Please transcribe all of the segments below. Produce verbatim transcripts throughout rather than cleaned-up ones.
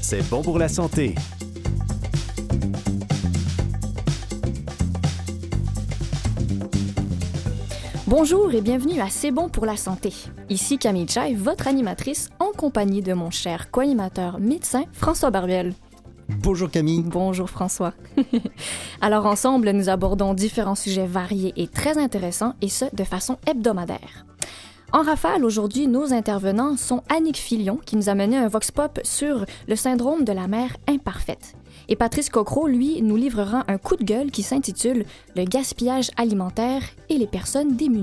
C'est bon pour la santé. Bonjour et bienvenue à C'est bon pour la santé. Ici Camille Chai, votre animatrice, en compagnie de mon cher co-animateur médecin François Barbiel. Bonjour Camille. Bonjour François. Alors ensemble, nous abordons différents sujets variés et très intéressants, et ce, de façon hebdomadaire. En rafale, aujourd'hui, nos intervenants sont Annick Filion, qui nous a mené un vox pop sur le syndrome de la mère imparfaite. Et Patrice Cocro, lui, nous livrera un coup de gueule qui s'intitule « Le gaspillage alimentaire et les personnes démunies ».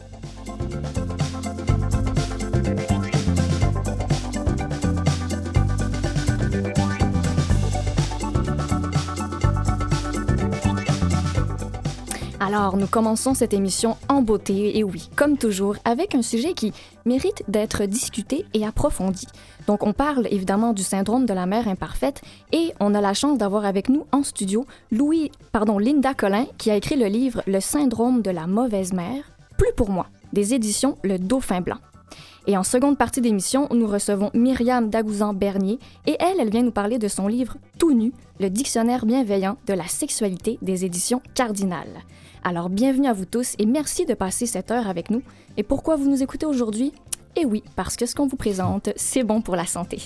Alors, nous commençons cette émission en beauté, et oui, comme toujours, avec un sujet qui mérite d'être discuté et approfondi. Donc, on parle évidemment du syndrome de la mère imparfaite, et on a la chance d'avoir avec nous en studio Louis, pardon, Linda Collin, qui a écrit le livre « Le syndrome de la mauvaise mère, plus pour moi », des éditions Le Dauphin Blanc. Et en seconde partie d'émission, nous recevons Myriam Dagouzan-Bernier, et elle, elle vient nous parler de son livre « Tout nu, le dictionnaire bienveillant de la sexualité » des éditions Cardinal. Alors, bienvenue à vous tous et merci de passer cette heure avec nous. Et pourquoi vous nous écoutez aujourd'hui? Eh oui, parce que ce qu'on vous présente, c'est bon pour la santé.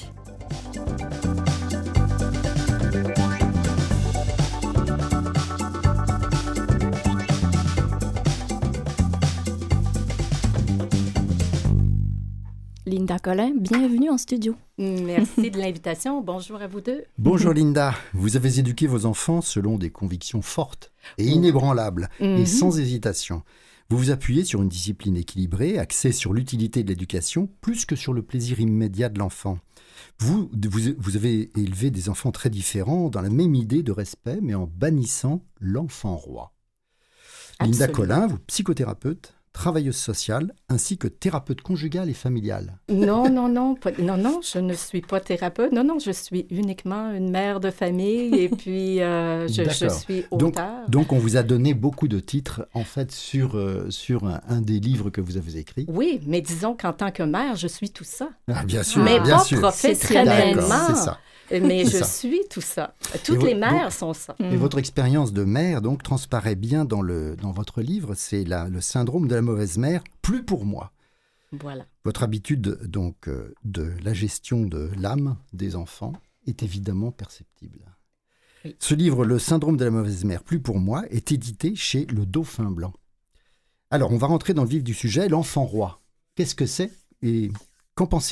Linda Collin, bienvenue en studio. Merci de l'invitation. Bonjour à vous deux. Bonjour Linda. Vous avez éduqué vos enfants selon des convictions fortes et inébranlables mm-hmm. et sans hésitation. Vous vous appuyez sur une discipline équilibrée, axée sur l'utilité de l'éducation, plus que sur le plaisir immédiat de l'enfant. Vous, vous, vous avez élevé des enfants très différents dans la même idée de respect, mais en bannissant l'enfant roi. Absolument. Linda Collin, vous psychothérapeute, travailleuse sociale, ainsi que thérapeute conjugale et familiale. Non, non, non, pas, non, non, je ne suis pas thérapeute. Non, non, je suis uniquement une mère de famille et puis euh, je, je suis auteure. Donc, donc, on vous a donné beaucoup de titres, en fait, sur, euh, sur un, un des livres que vous avez écrits. Oui, mais disons qu'en tant que mère, je suis tout ça. Ah, bien sûr, mais bien pas sûr. professionnellement. C'est ça. Mais c'est je ça. suis tout ça. Toutes et les mères donc, sont ça. Et mm. votre expérience de mère, donc, transparaît bien dans, le, dans votre livre. C'est la, le syndrome de la mauvaise mère, plus pour moi. Voilà. Votre habitude, donc, euh, de la gestion de l'âme des enfants est évidemment perceptible. Oui. Ce livre, Le syndrome de la mauvaise mère, plus pour moi, est édité chez Le Dauphin Blanc. Alors, on va rentrer dans le vif du sujet. L'enfant roi, qu'est-ce que c'est et qu'en pensez-vous ?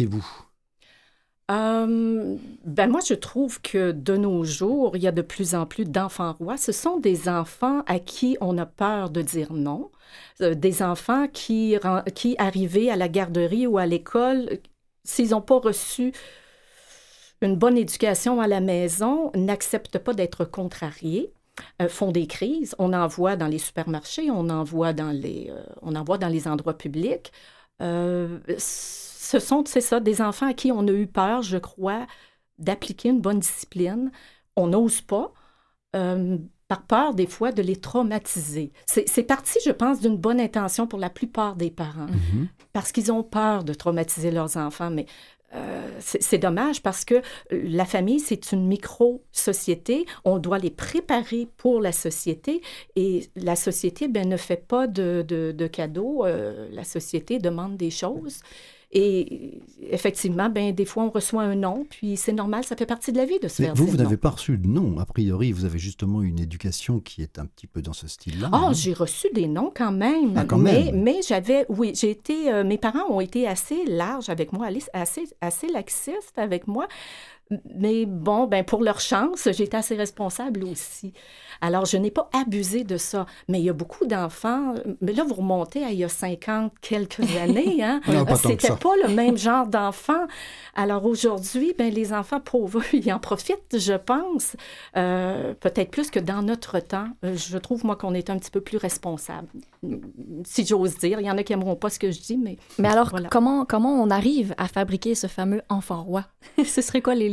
Euh, ben moi, je trouve que de nos jours, il y a de plus en plus d'enfants rois. Ce sont des enfants à qui on a peur de dire non, euh, des enfants qui, qui, arrivés à la garderie ou à l'école, s'ils n'ont pas reçu une bonne éducation à la maison, n'acceptent pas d'être contrariés, euh, font des crises. On en voit dans les supermarchés, on en voit dans les, euh, on en voit dans les endroits publics. Euh, Ce sont, c'est ça, des enfants à qui on a eu peur, je crois, d'appliquer une bonne discipline. On n'ose pas, euh, par peur, des fois, de les traumatiser. C'est, c'est parti, je pense, d'une bonne intention pour la plupart des parents, mm-hmm. parce qu'ils ont peur de traumatiser leurs enfants. Mais euh, c'est, c'est dommage parce que la famille, c'est une micro-société. On doit les préparer pour la société. Et la société, ben, ne fait pas de, de, de cadeaux. Euh, la société demande des choses. Et effectivement, ben, des fois, on reçoit un non, puis c'est normal, ça fait partie de la vie de se Mais faire vous, dire vous non. n'avez pas reçu de non. A priori, vous avez justement une éducation qui est un petit peu dans ce style-là. Ah, hein? J'ai reçu des noms quand même. Ah, quand mais, même. mais j'avais, oui, j'ai été, euh, mes parents ont été assez larges avec moi, assez, assez laxistes avec moi. Mais bon, ben pour leur chance, j'ai été assez responsable aussi. Alors, je n'ai pas abusé de ça. Mais il y a beaucoup d'enfants... Mais là, vous remontez à il y a cinquante quelques années, hein? Non, pas C'était tant que ça. pas le même genre d'enfants. Alors, aujourd'hui, ben les enfants pauvres, ils en profitent, je pense. Euh, peut-être plus que dans notre temps. Je trouve, moi, qu'on est un petit peu plus responsable. Si j'ose dire. Il y en a qui n'aimeront pas ce que je dis, mais... Mais alors, voilà. comment, comment on arrive à fabriquer ce fameux enfant roi? Ce serait quoi les, les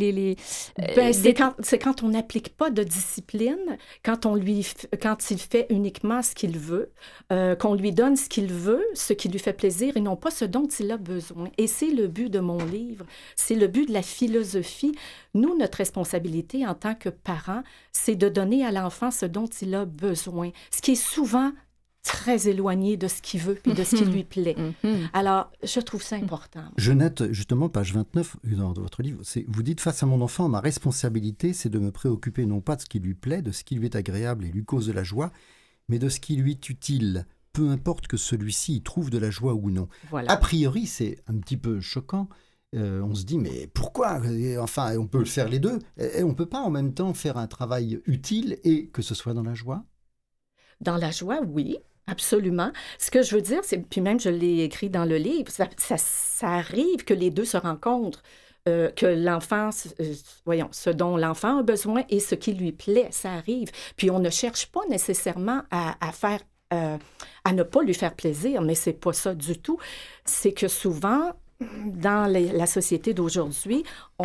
les... les euh, ben, c'est, des... quand, c'est quand on n'applique pas de discipline, quand, on lui, quand il fait uniquement ce qu'il veut, euh, qu'on lui donne ce qu'il veut, ce qui lui fait plaisir, et non pas ce dont il a besoin. Et c'est le but de mon livre, c'est le but de la philosophie. Nous, notre responsabilité en tant que parents, c'est de donner à l'enfant ce dont il a besoin, ce qui est souvent très éloigné de ce qu'il veut puis de ce qui lui plaît. Mm-hmm. Alors, je trouve ça important. Je note justement, page vingt-neuf dans votre livre, c'est, vous dites « Face à mon enfant, ma responsabilité, c'est de me préoccuper non pas de ce qui lui plaît, de ce qui lui est agréable et lui cause de la joie, mais de ce qui lui est utile, peu importe que celui-ci y trouve de la joie ou non. Voilà. » A priori, c'est un petit peu choquant. Euh, on se dit, mais pourquoi ? Et enfin, on peut le faire les deux. Et on ne peut pas en même temps faire un travail utile et que ce soit dans la joie ? Dans la joie, oui. Absolument. Ce que je veux dire, c'est, puis même je l'ai écrit dans le livre, ça, ça, ça arrive que les deux se rencontrent, euh, que l'enfant, euh, voyons, ce dont l'enfant a besoin et ce qui lui plaît, ça arrive. Puis on ne cherche pas nécessairement à, à faire, euh, à ne pas lui faire plaisir, mais c'est pas ça du tout. C'est que souvent, dans les, la société d'aujourd'hui,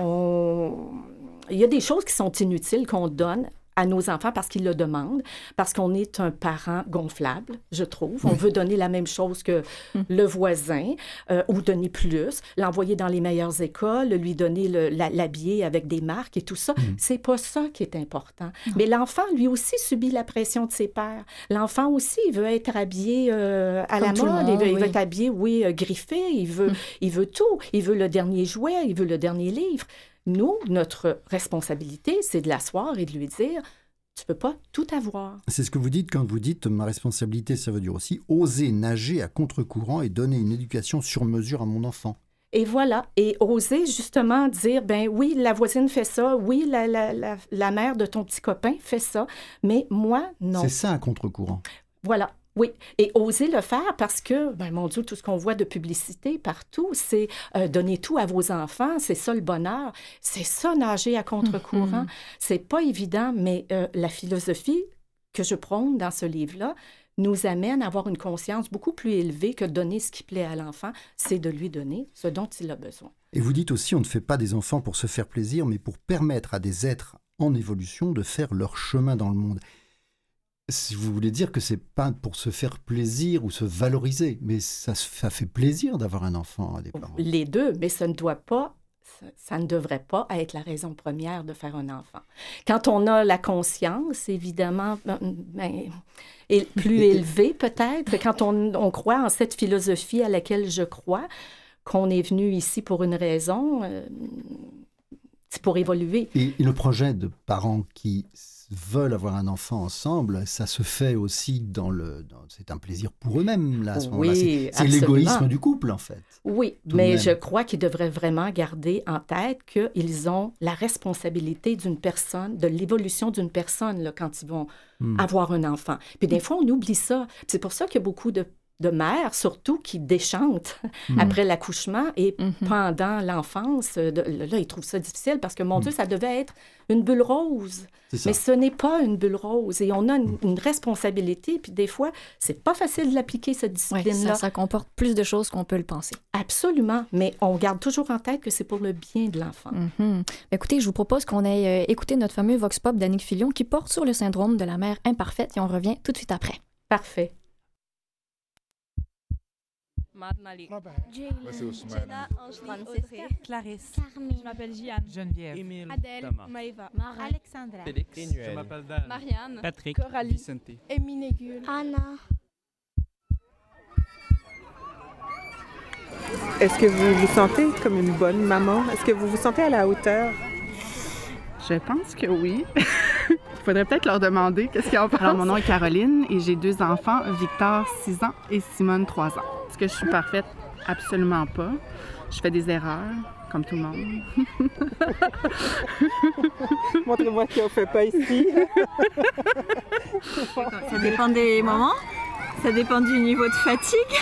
on... il y a des choses qui sont inutiles qu'on donne à nos enfants parce qu'ils le demandent, parce qu'on est un parent gonflable, je trouve. On veut donner la même chose que mmh. le voisin, euh, ou donner plus, l'envoyer dans les meilleures écoles, lui donner le, la, l'habiller avec des marques et tout ça. Mmh. C'est pas ça qui est important. Mmh. Mais l'enfant, lui aussi, subit la pression de ses pères. L'enfant aussi, il veut être habillé euh, à Comme la mode, il veut, oui. il veut être habillé, oui, euh, griffé, il veut, mmh. il veut tout. Il veut le dernier jouet, il veut le dernier livre. Nous, notre responsabilité, c'est de l'asseoir et de lui dire « Tu peux pas tout avoir. » C'est ce que vous dites quand vous dites « Ma responsabilité, ça veut dire aussi oser nager à contre-courant et donner une éducation sur mesure à mon enfant. » Et voilà, et oser justement dire « Ben oui, la voisine fait ça, oui, la, la, la, la mère de ton petit copain fait ça, mais moi, non. » C'est ça, à contre-courant. Voilà. Oui, et oser le faire parce que, ben, mon Dieu, tout ce qu'on voit de publicité partout, c'est euh, donner tout à vos enfants, c'est ça le bonheur, c'est ça nager à contre-courant. Mm-hmm. C'est pas évident, mais euh, la philosophie que je prône dans ce livre-là nous amène à avoir une conscience beaucoup plus élevée que donner ce qui plaît à l'enfant, c'est de lui donner ce dont il a besoin. Et vous dites aussi, on ne fait pas des enfants pour se faire plaisir, mais pour permettre à des êtres en évolution de faire leur chemin dans le monde. Si vous voulez dire que c'est pas pour se faire plaisir ou se valoriser, mais ça, ça fait plaisir d'avoir un enfant à des parents. Les deux, mais ça ne doit pas, ça, ça ne devrait pas être la raison première de faire un enfant. Quand on a la conscience, évidemment, ben, est plus élevée peut-être, quand on, on croit en cette philosophie à laquelle je crois, qu'on est venu ici pour une raison, euh, c'est pour évoluer. Et, et le projet de parents qui veulent avoir un enfant ensemble, ça se fait aussi dans le... Dans, c'est un plaisir pour eux-mêmes, là, à ce oui, moment-là. C'est, c'est l'égoïsme du couple, en fait. Oui, mais je crois qu'ils devraient vraiment garder en tête qu'ils ont la responsabilité d'une personne, de l'évolution d'une personne, là, quand ils vont hmm. avoir un enfant. Puis des fois, on oublie ça. C'est pour ça qu'il y a beaucoup de de mères, surtout, qui déchantent mmh. après l'accouchement et mmh. pendant l'enfance. De, là, ils trouvent ça difficile parce que, mon mmh. Dieu, ça devait être une bulle rose. Mais ce n'est pas une bulle rose. Et on a une, une responsabilité. Puis des fois, c'est pas facile de l'appliquer, cette discipline-là. Ouais, ça, ça comporte plus de choses qu'on peut le penser. Absolument. Mais on garde toujours en tête que c'est pour le bien de l'enfant. Mmh. Écoutez, je vous propose qu'on aille euh, écouter notre fameux Vox Pop d'Annick Filion qui porte sur le syndrome de la mère imparfaite et on revient tout de suite après. Parfait. Mad Malik. Jane. C'est Ousmane. Francesca. Clarisse. Carmen. Je m'appelle Gianne. Geneviève. Émile. Adèle. Maëva. Mara. Alexandra. Félix. Je m'appelle Dan. Marianne. Patrick. Coralie. Vicente. Éminégule. Anna. Est-ce que vous vous sentez comme une bonne maman? Est-ce que vous vous sentez à la hauteur? Je pense que oui. Il faudrait peut-être leur demander qu'est-ce qu'ils en pensent. Alors, mon nom est Caroline et j'ai deux enfants, Victor, six ans, et Simone, trois ans. Est-ce que je suis parfaite? Absolument pas. Je fais des erreurs, comme tout le monde. Montrez-moi ce qu'on ne fait pas ici. Ça dépend des moments. Ça dépend du niveau de fatigue.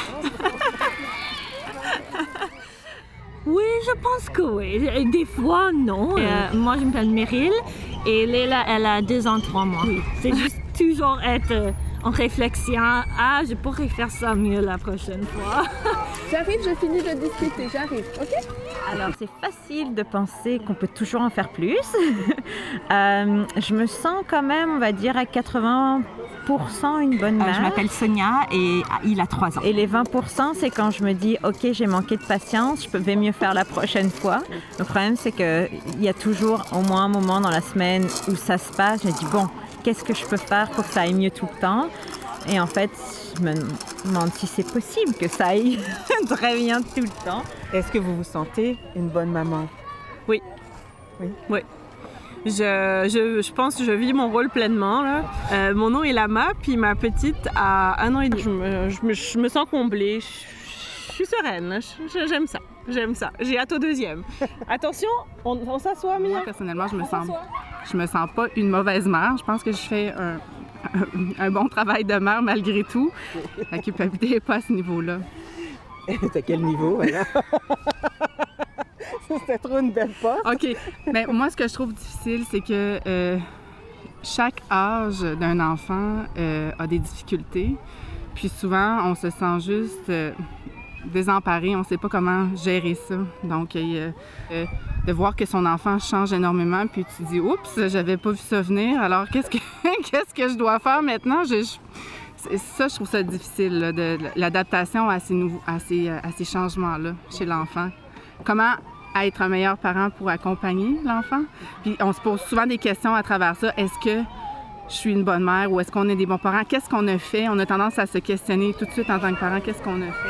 Oui, je pense que oui. Des fois, non. Euh, moi, je m'appelle Meryl et Léla, elle a deux ans, trois mois. Oui. C'est juste toujours être euh, en réflexion. Ah, je pourrais faire ça mieux la prochaine fois. J'arrive, je finis de discuter, j'arrive, OK? Alors, c'est facile de penser qu'on peut toujours en faire plus. euh, je me sens quand même, on va dire, à quatre-vingts pour cent une bonne mère. Euh, je m'appelle Sonia et il a trois ans. Et les vingt pour cent, c'est quand je me dis, OK, j'ai manqué de patience, je vais mieux faire la prochaine fois. Le problème, c'est qu'il y a toujours au moins un moment dans la semaine où ça se passe. Je me dis, bon, qu'est-ce que je peux faire pour que ça aille mieux tout le temps? Et en fait, je me demande si c'est possible que ça aille très bien tout le temps. Est-ce que vous vous sentez une bonne maman? Oui. Oui? Oui. Je, je, je pense que je vis mon rôle pleinement, là. Euh, mon nom est Lama, puis ma petite a un an et demi. Je me, je me, je me sens comblée. Je, je suis sereine. Je, j'aime ça. J'aime ça. J'ai hâte au deuxième. Attention, on, on s'assoit, Mia. Moi, personnellement, je me sens, je me sens pas une mauvaise mère. Je pense que je fais un, un, un bon travail de mère malgré tout. La culpabilité n'est pas à ce niveau-là. À quel niveau, voilà? C'était trop une belle porte. OK. Bien, moi, ce que je trouve difficile, c'est que euh, chaque âge d'un enfant euh, a des difficultés. Puis souvent, on se sent juste euh, désemparé. On ne sait pas comment gérer ça. Donc, euh, euh, de voir que son enfant change énormément, puis tu dis « Oups, j'avais pas vu ça venir. Alors, qu'est-ce que, qu'est-ce que je dois faire maintenant? » je, je, Ça, je trouve ça difficile, là, de, de, l'adaptation à ces, nouveaux, à ces, à ces changements-là chez l'enfant. Comment être un meilleur parent pour accompagner l'enfant? Puis on se pose souvent des questions à travers ça. Est-ce que je suis une bonne mère ou est-ce qu'on est des bons parents? Qu'est-ce qu'on a fait? On a tendance à se questionner tout de suite en tant que parent. Qu'est-ce qu'on a fait?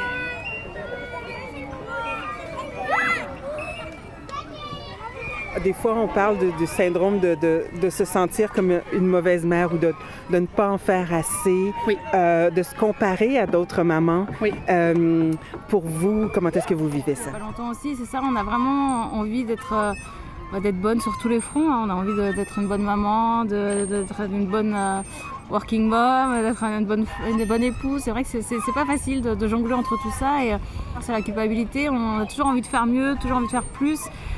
Des fois, on parle de, du syndrome de, de, de se sentir comme une mauvaise mère ou de, de ne pas en faire assez, oui. euh, de se comparer à d'autres mamans. Oui. Euh, pour vous, comment est-ce que vous vivez ça? Pas longtemps aussi, c'est ça. On a vraiment envie d'être, euh, d'être bonne sur tous les fronts. Hein. On a envie de, d'être une bonne maman, de, d'être une bonne euh, working mom, d'être une bonne, une bonne épouse. C'est vrai que c'est, c'est, c'est pas facile de, de jongler entre tout ça. Et euh, c'est la culpabilité. On a toujours envie de faire mieux, toujours envie de faire plus.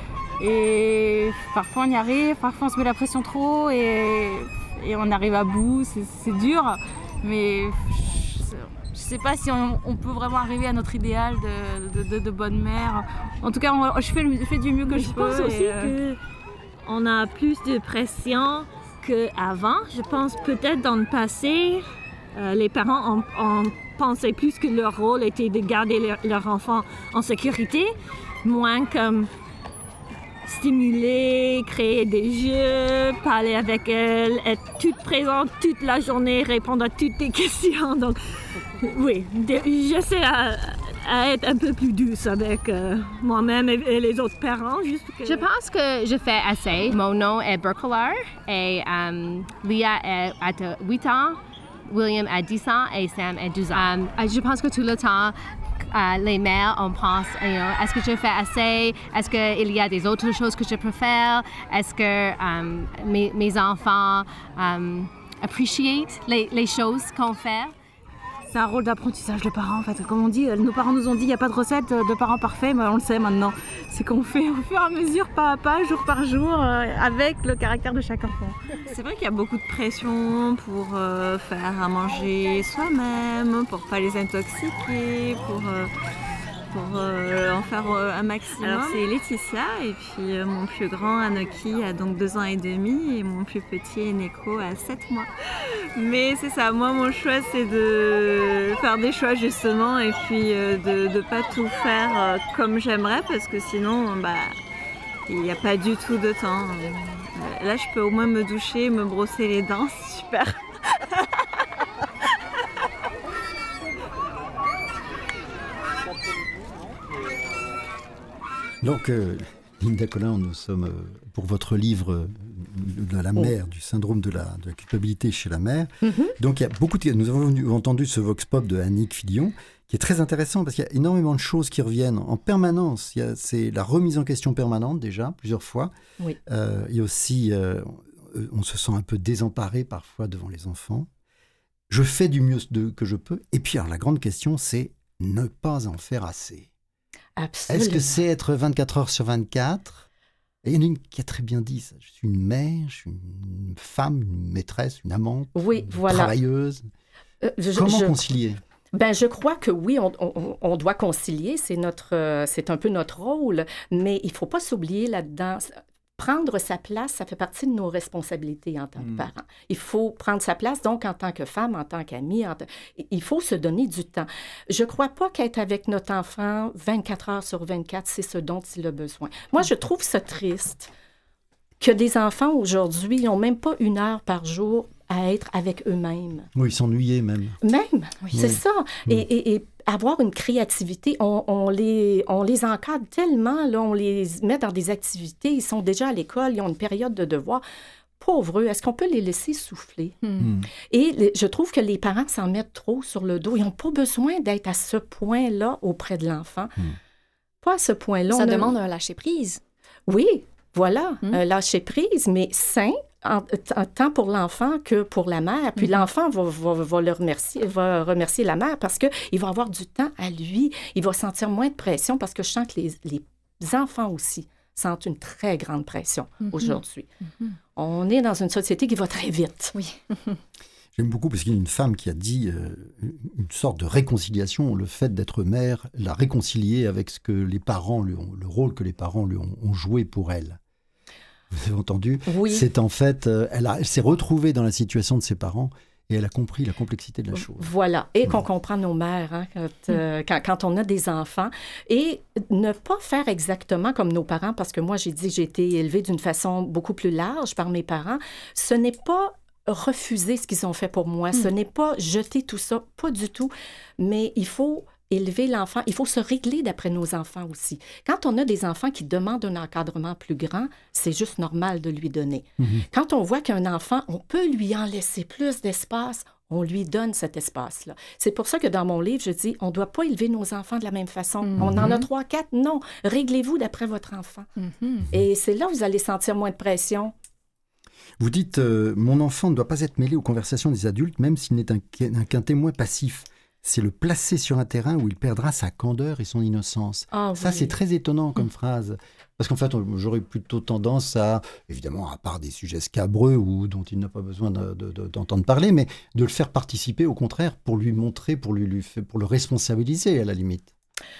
Et parfois on y arrive, parfois on se met la pression trop et, et on arrive à bout, c'est, c'est dur, mais je, je sais pas si on, on peut vraiment arriver à notre idéal de, de, de, de bonne mère. En tout cas, on, je, fais, je fais du mieux que je, je peux. Je pense aussi euh... qu'on a plus de pression qu'avant. Je pense peut-être dans le passé, euh, les parents ont, ont pensé plus que leur rôle était de garder leur, leur enfant en sécurité, moins comme stimuler, créer des jeux, parler avec elle, être toute présente toute la journée, répondre à toutes tes questions. Donc, oui, j'essaie à, à être un peu plus douce avec euh, moi-même et, et les autres parents. Juste que... Je pense que je fais assez. Mon nom est Berkelar et um, Lia a huit ans, William a dix ans et Sam a douze ans. Um, je pense que tout le temps, Uh, les mères, on pense, you know, est-ce que je fais assez? Est-ce qu'il y a des autres choses que je préfère? Est-ce que um, mes, mes enfants um, apprécient les, les choses qu'on fait? C'est un rôle d'apprentissage de parents, en fait. Comme on dit, nos parents nous ont dit qu'il n'y a pas de recette de parents parfaits, mais on le sait maintenant. C'est qu'on fait au fur et à mesure, pas à pas, jour par jour, euh, avec le caractère de chaque enfant. C'est vrai qu'il y a beaucoup de pression pour euh, faire à manger soi-même, pour pas les intoxiquer, pour, euh, pour euh, en faire euh, un maximum. Alors c'est Laetitia et puis euh, mon plus grand Anoki a donc deux ans et demi et mon plus petit Eneko a sept mois. Mais c'est ça, moi mon choix c'est de faire des choix justement et puis euh, de ne pas tout faire euh, comme j'aimerais parce que sinon bah il n'y a pas du tout de temps. Là je peux au moins me doucher, me brosser les dents, c'est super. Donc, euh, Linda Collin, nous sommes euh, pour votre livre euh, de la mère, oh. du syndrome de la, de la culpabilité chez la mère. Mm-hmm. Donc, il y a beaucoup de... Nous avons entendu ce vox pop de Annick Fillon, qui est très intéressant parce qu'il y a énormément de choses qui reviennent en permanence. Il y a, c'est la remise en question permanente, déjà, plusieurs fois. Oui. Euh, il y a aussi... Euh, on se sent un peu désemparé parfois devant les enfants. Je fais du mieux de, que je peux. Et puis, alors, la grande question, c'est ne pas en faire assez. Absolument. Est-ce que c'est être vingt-quatre heures sur vingt-quatre Et il y en a une qui a très bien dit ça. Je suis une mère, je suis une femme, une maîtresse, une amante, oui, une voilà. travailleuse. Euh, je, Comment je... concilier? Ben, je crois que oui, on, on, on doit concilier, c'est, notre, euh, c'est un peu notre rôle, mais il ne faut pas s'oublier là-dedans. Prendre sa place, ça fait partie de nos responsabilités en tant que Mm. parents. Il faut prendre sa place, donc, en tant que femme, en tant qu'amie. En t... Il faut se donner du temps. Je ne crois pas qu'être avec notre enfant vingt-quatre heures sur vingt-quatre, c'est ce dont il a besoin. Moi, je trouve ça triste que des enfants, aujourd'hui, n'ont même pas une heure par jour à être avec eux-mêmes. Oui, s'ennuyer même. Même, Oui. c'est Oui. ça. Mm. Et, et, et avoir une créativité, on, on, les, on les encadre tellement, là, on les met dans des activités, ils sont déjà à l'école, ils ont une période de devoir. Pauvres eux, est-ce qu'on peut les laisser souffler? Mm. Et les, je trouve que les parents s'en mettent trop sur le dos. Ils n'ont pas besoin d'être à ce point-là auprès de l'enfant. Mm. Pas à ce point-là. Ça On a- demande un lâcher-prise. Oui, voilà, Mm. un lâcher-prise, mais sain, en, en- tant pour l'enfant que pour la mère. Puis Mhm. l'enfant va, va, va, le remercier, va remercier la mère parce qu'il va avoir du temps à lui. Il va sentir moins de pression parce que je sens que les, les enfants aussi sentent une très grande pression Mhm. aujourd'hui. Mhm. On est dans une société qui va très vite. Oui. J'aime beaucoup parce qu'il y a une femme qui a dit euh, une sorte de réconciliation, le fait d'être mère, la réconcilier avec ce que les parents lui ont, le rôle que les parents lui ont, ont joué pour elle. Vous avez entendu? Oui. C'est en fait, euh, elle, a- elle s'est retrouvée dans la situation de ses parents et elle a compris la complexité de la chose. Voilà. Et qu'on comprend nos mères hein, quand, euh, quand, quand on a des enfants. Et ne pas faire exactement comme nos parents, parce que moi, j'ai dit, j'ai été élevée d'une façon beaucoup plus large par mes parents. Ce n'est pas refuser ce qu'ils ont fait pour moi. Ce n'est pas jeter tout ça, pas du tout. Mais il faut élever l'enfant. Il faut se régler d'après nos enfants aussi. Quand on a des enfants qui demandent un encadrement plus grand, c'est juste normal de lui donner. Mhm. Quand on voit qu'un enfant, on peut lui en laisser plus d'espace, on lui donne cet espace-là. C'est pour ça que dans mon livre, je dis, on ne doit pas élever nos enfants de la même façon. Mhm. On en a trois, quatre. Non, réglez-vous d'après votre enfant. Mhm. Et c'est là où vous allez sentir moins de pression. Vous dites, euh, mon enfant ne doit pas être mêlé aux conversations des adultes, même s'il n'est un- qu'un qu'un témoin passif. C'est le placer sur un terrain où il perdra sa candeur et son innocence. Ah, Ça, oui. c'est très étonnant comme phrase. Parce qu'en fait, on- j'aurais plutôt tendance à, évidemment, à part des sujets scabreux ou dont il n'a pas besoin de- de- de- d'entendre parler, mais de le faire participer, au contraire, pour lui montrer, pour, lui, lui fa- pour le responsabiliser, à la limite.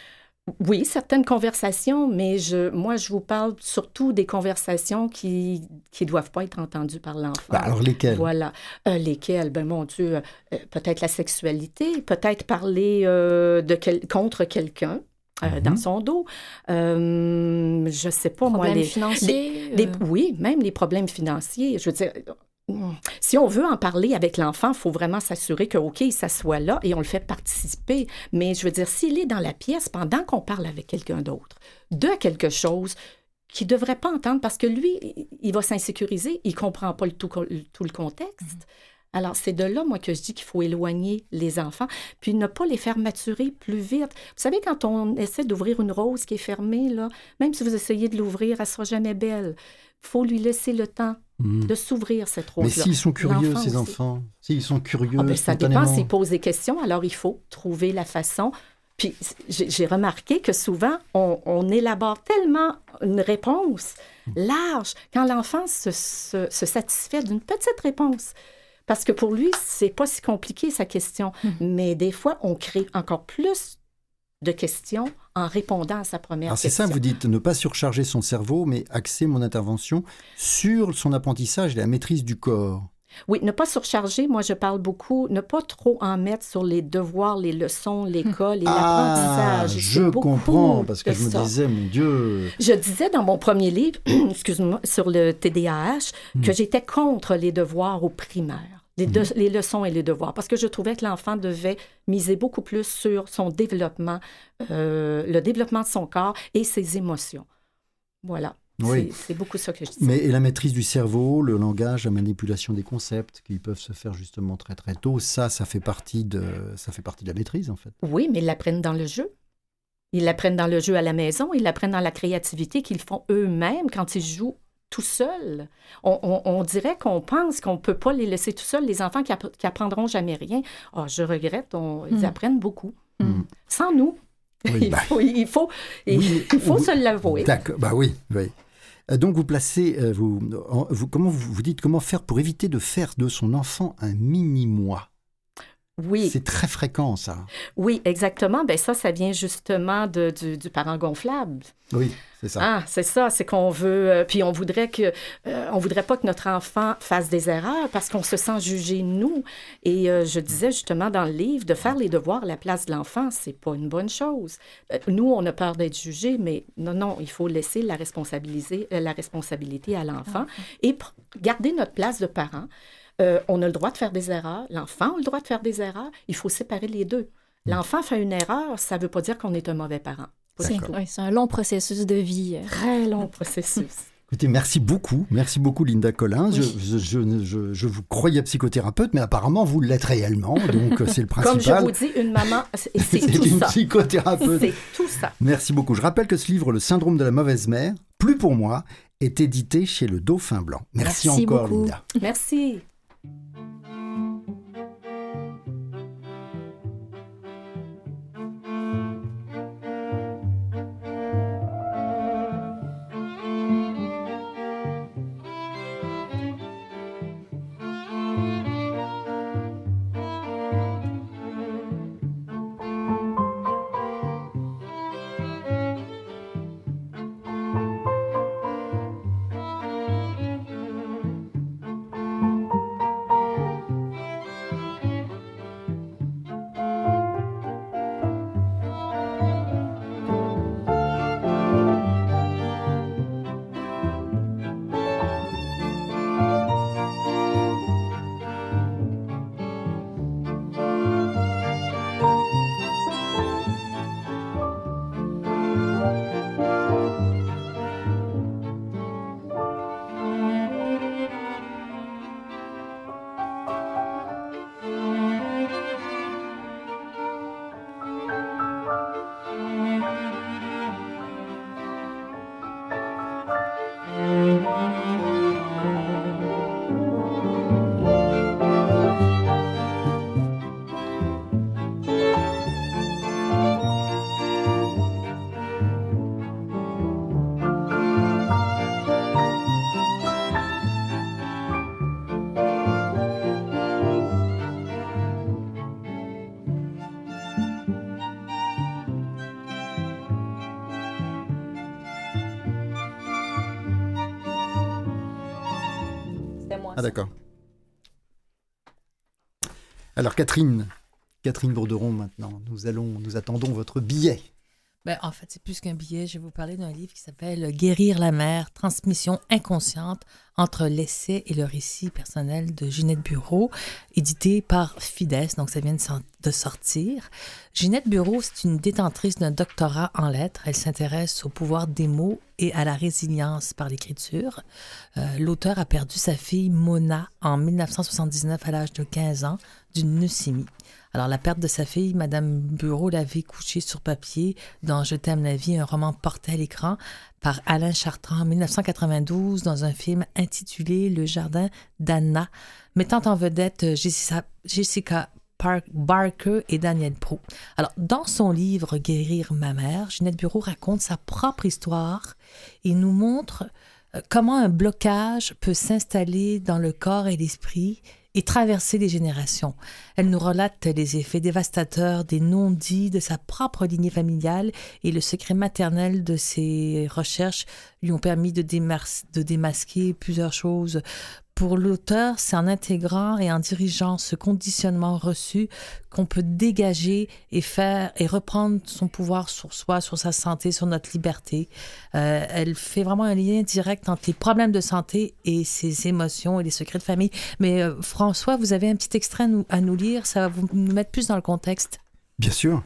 Oui, certaines conversations, mais je, moi, je vous parle surtout des conversations qui ne doivent pas être entendues par l'enfant. Bah, alors, lesquelles? Voilà. Euh, lesquelles? Ben, mon Dieu, euh, peut-être la sexualité, peut-être parler euh, de quel- contre quelqu'un. Euh, Mhm. dans son dos. Euh, je sais pas, moi... Problèmes les, financiers, les- les- euh. oui, même les problèmes financiers. Je veux dire, si on veut en parler avec l'enfant, il faut vraiment s'assurer que, OK, il s'assoit là et on le fait participer. Mais je veux dire, s'il est dans la pièce pendant qu'on parle avec quelqu'un d'autre de quelque chose qu'il ne devrait pas entendre parce que lui, il va s'insécuriser, il ne comprend pas le tout, tout le contexte. Alors, c'est de là, moi, que je dis qu'il faut éloigner les enfants, puis ne pas les faire maturer plus vite. Vous savez, quand on essaie d'ouvrir une rose qui est fermée, là, même si vous essayez de l'ouvrir, elle ne sera jamais belle. Il faut lui laisser le temps Mhm. de s'ouvrir, cette rose-là. Mais s'ils sont curieux, L'enfant ces aussi. enfants, s'ils sont curieux, Ah ben, ça dépend spontanément. s'ils posent des questions, alors il faut trouver la façon. Puis j'ai j'ai remarqué que souvent, on, on élabore tellement une réponse large quand l'enfant se, se, se satisfait d'une petite réponse. Parce que pour lui, c'est pas si compliqué, sa question. Mais des fois, on crée encore plus de questions en répondant à sa première Alors c'est question. ça, vous dites, ne pas surcharger son cerveau, mais axer mon intervention sur son apprentissage et la maîtrise du corps. Oui, ne pas surcharger, moi je parle beaucoup, ne pas trop en mettre sur les devoirs, les leçons, l'école et Ah, l'apprentissage. je C'est beaucoup comprends, parce que de je me ça. disais, mon Dieu... Je disais dans mon premier livre, excuse-moi, sur le T D A H, que Hmm. j'étais contre les devoirs au primaire, les, de- les leçons et les devoirs, parce que je trouvais que l'enfant devait miser beaucoup plus sur son développement, euh, le développement de son corps et ses émotions. Voilà. Oui. C'est- C'est beaucoup ça que je dis. Mais et la maîtrise du cerveau, le langage, la manipulation des concepts qui peuvent se faire justement très très tôt, ça, ça fait partie de, ça fait partie de la maîtrise en fait. Oui, mais ils l'apprennent dans le jeu. Ils l'apprennent dans le jeu à la maison, ils l'apprennent dans la créativité qu'ils font eux-mêmes quand ils jouent tout seuls. On, on- on dirait qu'on pense qu'on ne peut pas les laisser tout seuls, les enfants qui, app- qui apprendront jamais rien. Ah, je regrette, on- ils Mm. apprennent beaucoup. Mm. Sans nous. Oui, il, bah. faut, il faut, il- Oui, il faut oui. se l'avouer. D'accord, bah oui, oui. Euh, donc vous placez, euh, vous, en- vous, comment vous, vous dites comment faire pour éviter de faire de son enfant un mini-moi? Oui. C'est très fréquent, ça. Oui, exactement. Ben ça, ça vient justement de, du, du parent gonflable. Oui, c'est ça. Ah, c'est ça, c'est qu'on veut... euh, puis on voudrait que... euh, on voudrait pas que notre enfant fasse des erreurs parce qu'on se sent jugé, nous. Et euh, je disais justement dans le livre, de faire les devoirs à la place de l'enfant, c'est pas une bonne chose. Euh, nous, on a peur d'être jugé, mais non, non, il faut laisser la, responsabiliser, euh, la responsabilité à l'enfant et pr- garder notre place de parent. Euh, on a le droit de faire des erreurs. L'enfant a le droit de faire des erreurs. Il faut séparer les deux. L'enfant fait une erreur, ça ne veut pas dire qu'on est un mauvais parent. Pas C'est du tout. oui, c'est un long processus de vie. Très long processus. Écoutez, merci beaucoup. Merci beaucoup, Linda Collins. Oui. Je, je, je, je, je vous croyais psychothérapeute, mais apparemment, vous l'êtes réellement. Donc, euh, c'est le principal. Comme je vous dis, une maman, c'est c'est C'est tout une ça. psychothérapeute. C'est tout ça. Merci beaucoup. Je rappelle que ce livre, Le syndrome de la mauvaise mère, plus pour moi, est édité chez le Dauphin Blanc. Merci, Merci encore, beaucoup. Linda. Merci. Ah, d'accord. Alors, Catherine, Catherine Bourderon, maintenant, nous allons, nous attendons votre billet. Ben, en fait, c'est plus qu'un billet. Je vais vous parler d'un livre qui s'appelle « Guérir la mère, transmission inconsciente entre l'essai et le récit personnel » de Ginette Bureau, édité par Fides, donc ça vient de, sor- de sortir. Ginette Bureau, c'est une détentrice d'un doctorat en lettres. Elle s'intéresse au pouvoir des mots et à la résilience par l'écriture. Euh, l'auteur a perdu sa fille Mona en dix-neuf cent soixante-dix-neuf à l'âge de quinze ans d'une leucémie. Alors, la perte de sa fille, Madame Bureau l'avait couchée sur papier dans « Je t'aime la vie », un roman porté à l'écran par Alain Chartrand en dix-neuf cent quatre-vingt-douze dans un film intitulé « Le jardin d'Anna », mettant en vedette Jessica, Jessica Park, Barker et Daniel Pro. Alors, dans son livre « Guérir ma mère », Ginette Bureau raconte sa propre histoire et nous montre euh, comment un blocage peut s'installer dans le corps et l'esprit et traverser les générations. Elle nous relate les effets dévastateurs des non-dits de sa propre lignée familiale et le secret maternel de ses recherches lui ont permis de, démas- de démasquer plusieurs choses. Pour l'auteur, c'est en intégrant et en dirigeant ce conditionnement reçu qu'on peut dégager et faire et reprendre son pouvoir sur soi, sur sa santé, sur notre liberté. Euh, elle fait vraiment un lien direct entre les problèmes de santé et ses émotions et les secrets de famille. Mais euh, François, vous avez un petit extrait à nous, à nous lire, ça va vous nous mettre plus dans le contexte. Bien sûr.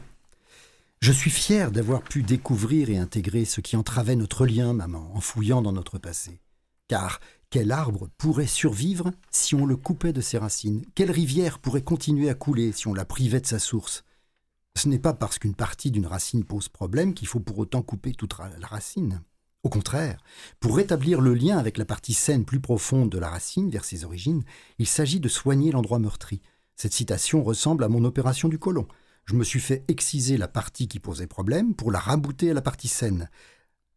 Je suis fier d'avoir pu découvrir et intégrer ce qui entravait notre lien, maman, en fouillant dans notre passé. Car quel arbre pourrait survivre si on le coupait de ses racines? Quelle rivière pourrait continuer à couler si on la privait de sa source? Ce n'est pas parce qu'une partie d'une racine pose problème qu'il faut pour autant couper toute ra- la racine. Au contraire, pour rétablir le lien avec la partie saine plus profonde de la racine vers ses origines, il s'agit de soigner l'endroit meurtri. Cette citation ressemble à mon opération du côlon. Je me suis fait exciser la partie qui posait problème pour la rabouter à la partie saine.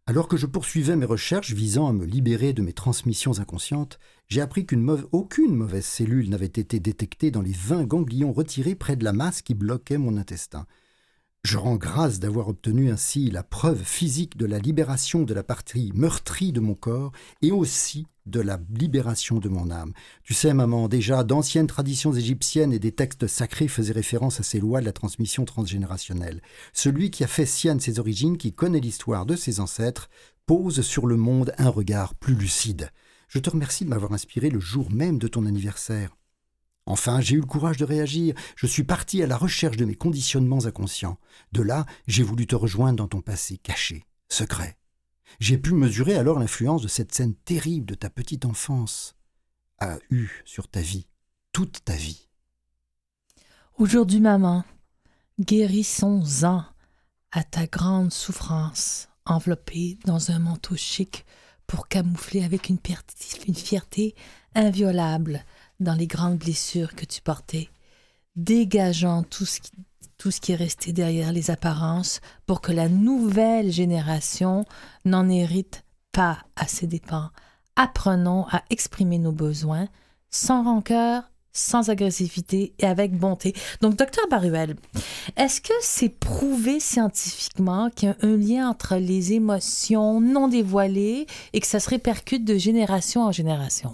Alors que je poursuivais mes recherches visant à me libérer de mes transmissions inconscientes, j'ai appris qu'une mauvaise, aucune mauvaise cellule n'avait été détectée dans les vingt ganglions retirés près de la masse qui bloquait mon intestin. Je rends grâce d'avoir obtenu ainsi la preuve physique de la libération de la partie meurtrie de mon corps et aussi de la libération de mon âme. Tu sais, maman, déjà d'anciennes traditions égyptiennes et des textes sacrés faisaient référence à ces lois de la transmission transgénérationnelle. Celui qui a fait sienne ses origines, qui connaît l'histoire de ses ancêtres, pose sur le monde un regard plus lucide. Je te remercie de m'avoir inspiré le jour même de ton anniversaire. Enfin, j'ai eu le courage de réagir. Je suis parti à la recherche de mes conditionnements inconscients. De là, j'ai voulu te rejoindre dans ton passé caché, secret. J'ai pu mesurer alors l'influence de cette scène terrible de ta petite enfance a eu sur ta vie, toute ta vie. Aujourd'hui, maman, guérissons-en à ta grande souffrance, enveloppée dans un manteau chic pour camoufler avec une, per- une fierté inviolable dans les grandes blessures que tu portais, dégageant tout ce qui, tout ce qui est resté derrière les apparences pour que la nouvelle génération n'en hérite pas à ses dépens. Apprenons à exprimer nos besoins sans rancœur, sans agressivité et avec bonté. Donc, docteur Baruel, est-ce que c'est prouvé scientifiquement qu'il y a un lien entre les émotions non dévoilées et que ça se répercute de génération en génération?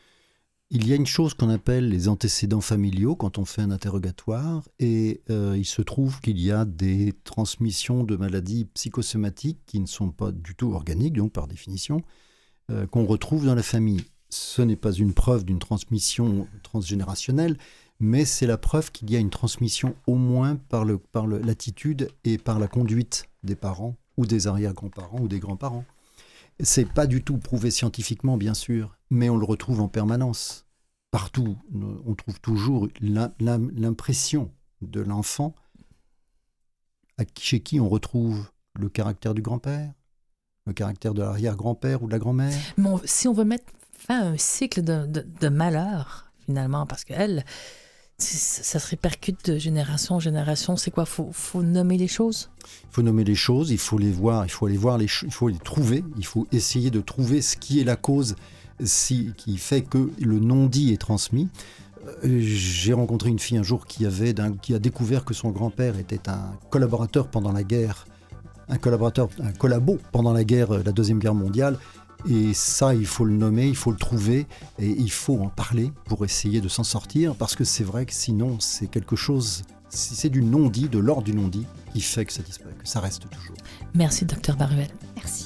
Il y a une chose qu'on appelle les antécédents familiaux quand on fait un interrogatoire et euh, il se trouve qu'il y a des transmissions de maladies psychosomatiques qui ne sont pas du tout organiques, donc par définition, euh, qu'on retrouve dans la famille. Ce n'est pas une preuve d'une transmission transgénérationnelle, mais c'est la preuve qu'il y a une transmission au moins par, le, par le, l'attitude et par la conduite des parents ou des arrière-grands-parents ou des grands-parents. C'est pas du tout prouvé scientifiquement, bien sûr, mais on le retrouve en permanence. Partout, on trouve toujours l'impression de l'enfant chez qui on retrouve le caractère du grand-père, le caractère de l'arrière-grand-père ou de la grand-mère. Mais on, si on veut mettre fin à un cycle de, de, de malheur, finalement, parce qu'elle, ça se répercute de génération en génération, c'est quoi? Il faut, faut nommer les choses? Il faut nommer les choses, il faut les voir, il faut aller voir, les, il faut les trouver, il faut essayer de trouver ce qui est la cause si, qui fait que le non-dit est transmis. Euh, j'ai rencontré une fille un jour qui, avait qui a découvert que son grand-père était un collaborateur pendant la guerre, un collaborateur, un collabo pendant la guerre, la Deuxième Guerre mondiale. Et ça, il faut le nommer, il faut le trouver et il faut en parler pour essayer de s'en sortir parce que c'est vrai que sinon, c'est quelque chose, c'est du non-dit, de l'ordre du non-dit qui fait que ça disparaît, que ça reste toujours. Merci, docteur Baruel. Merci.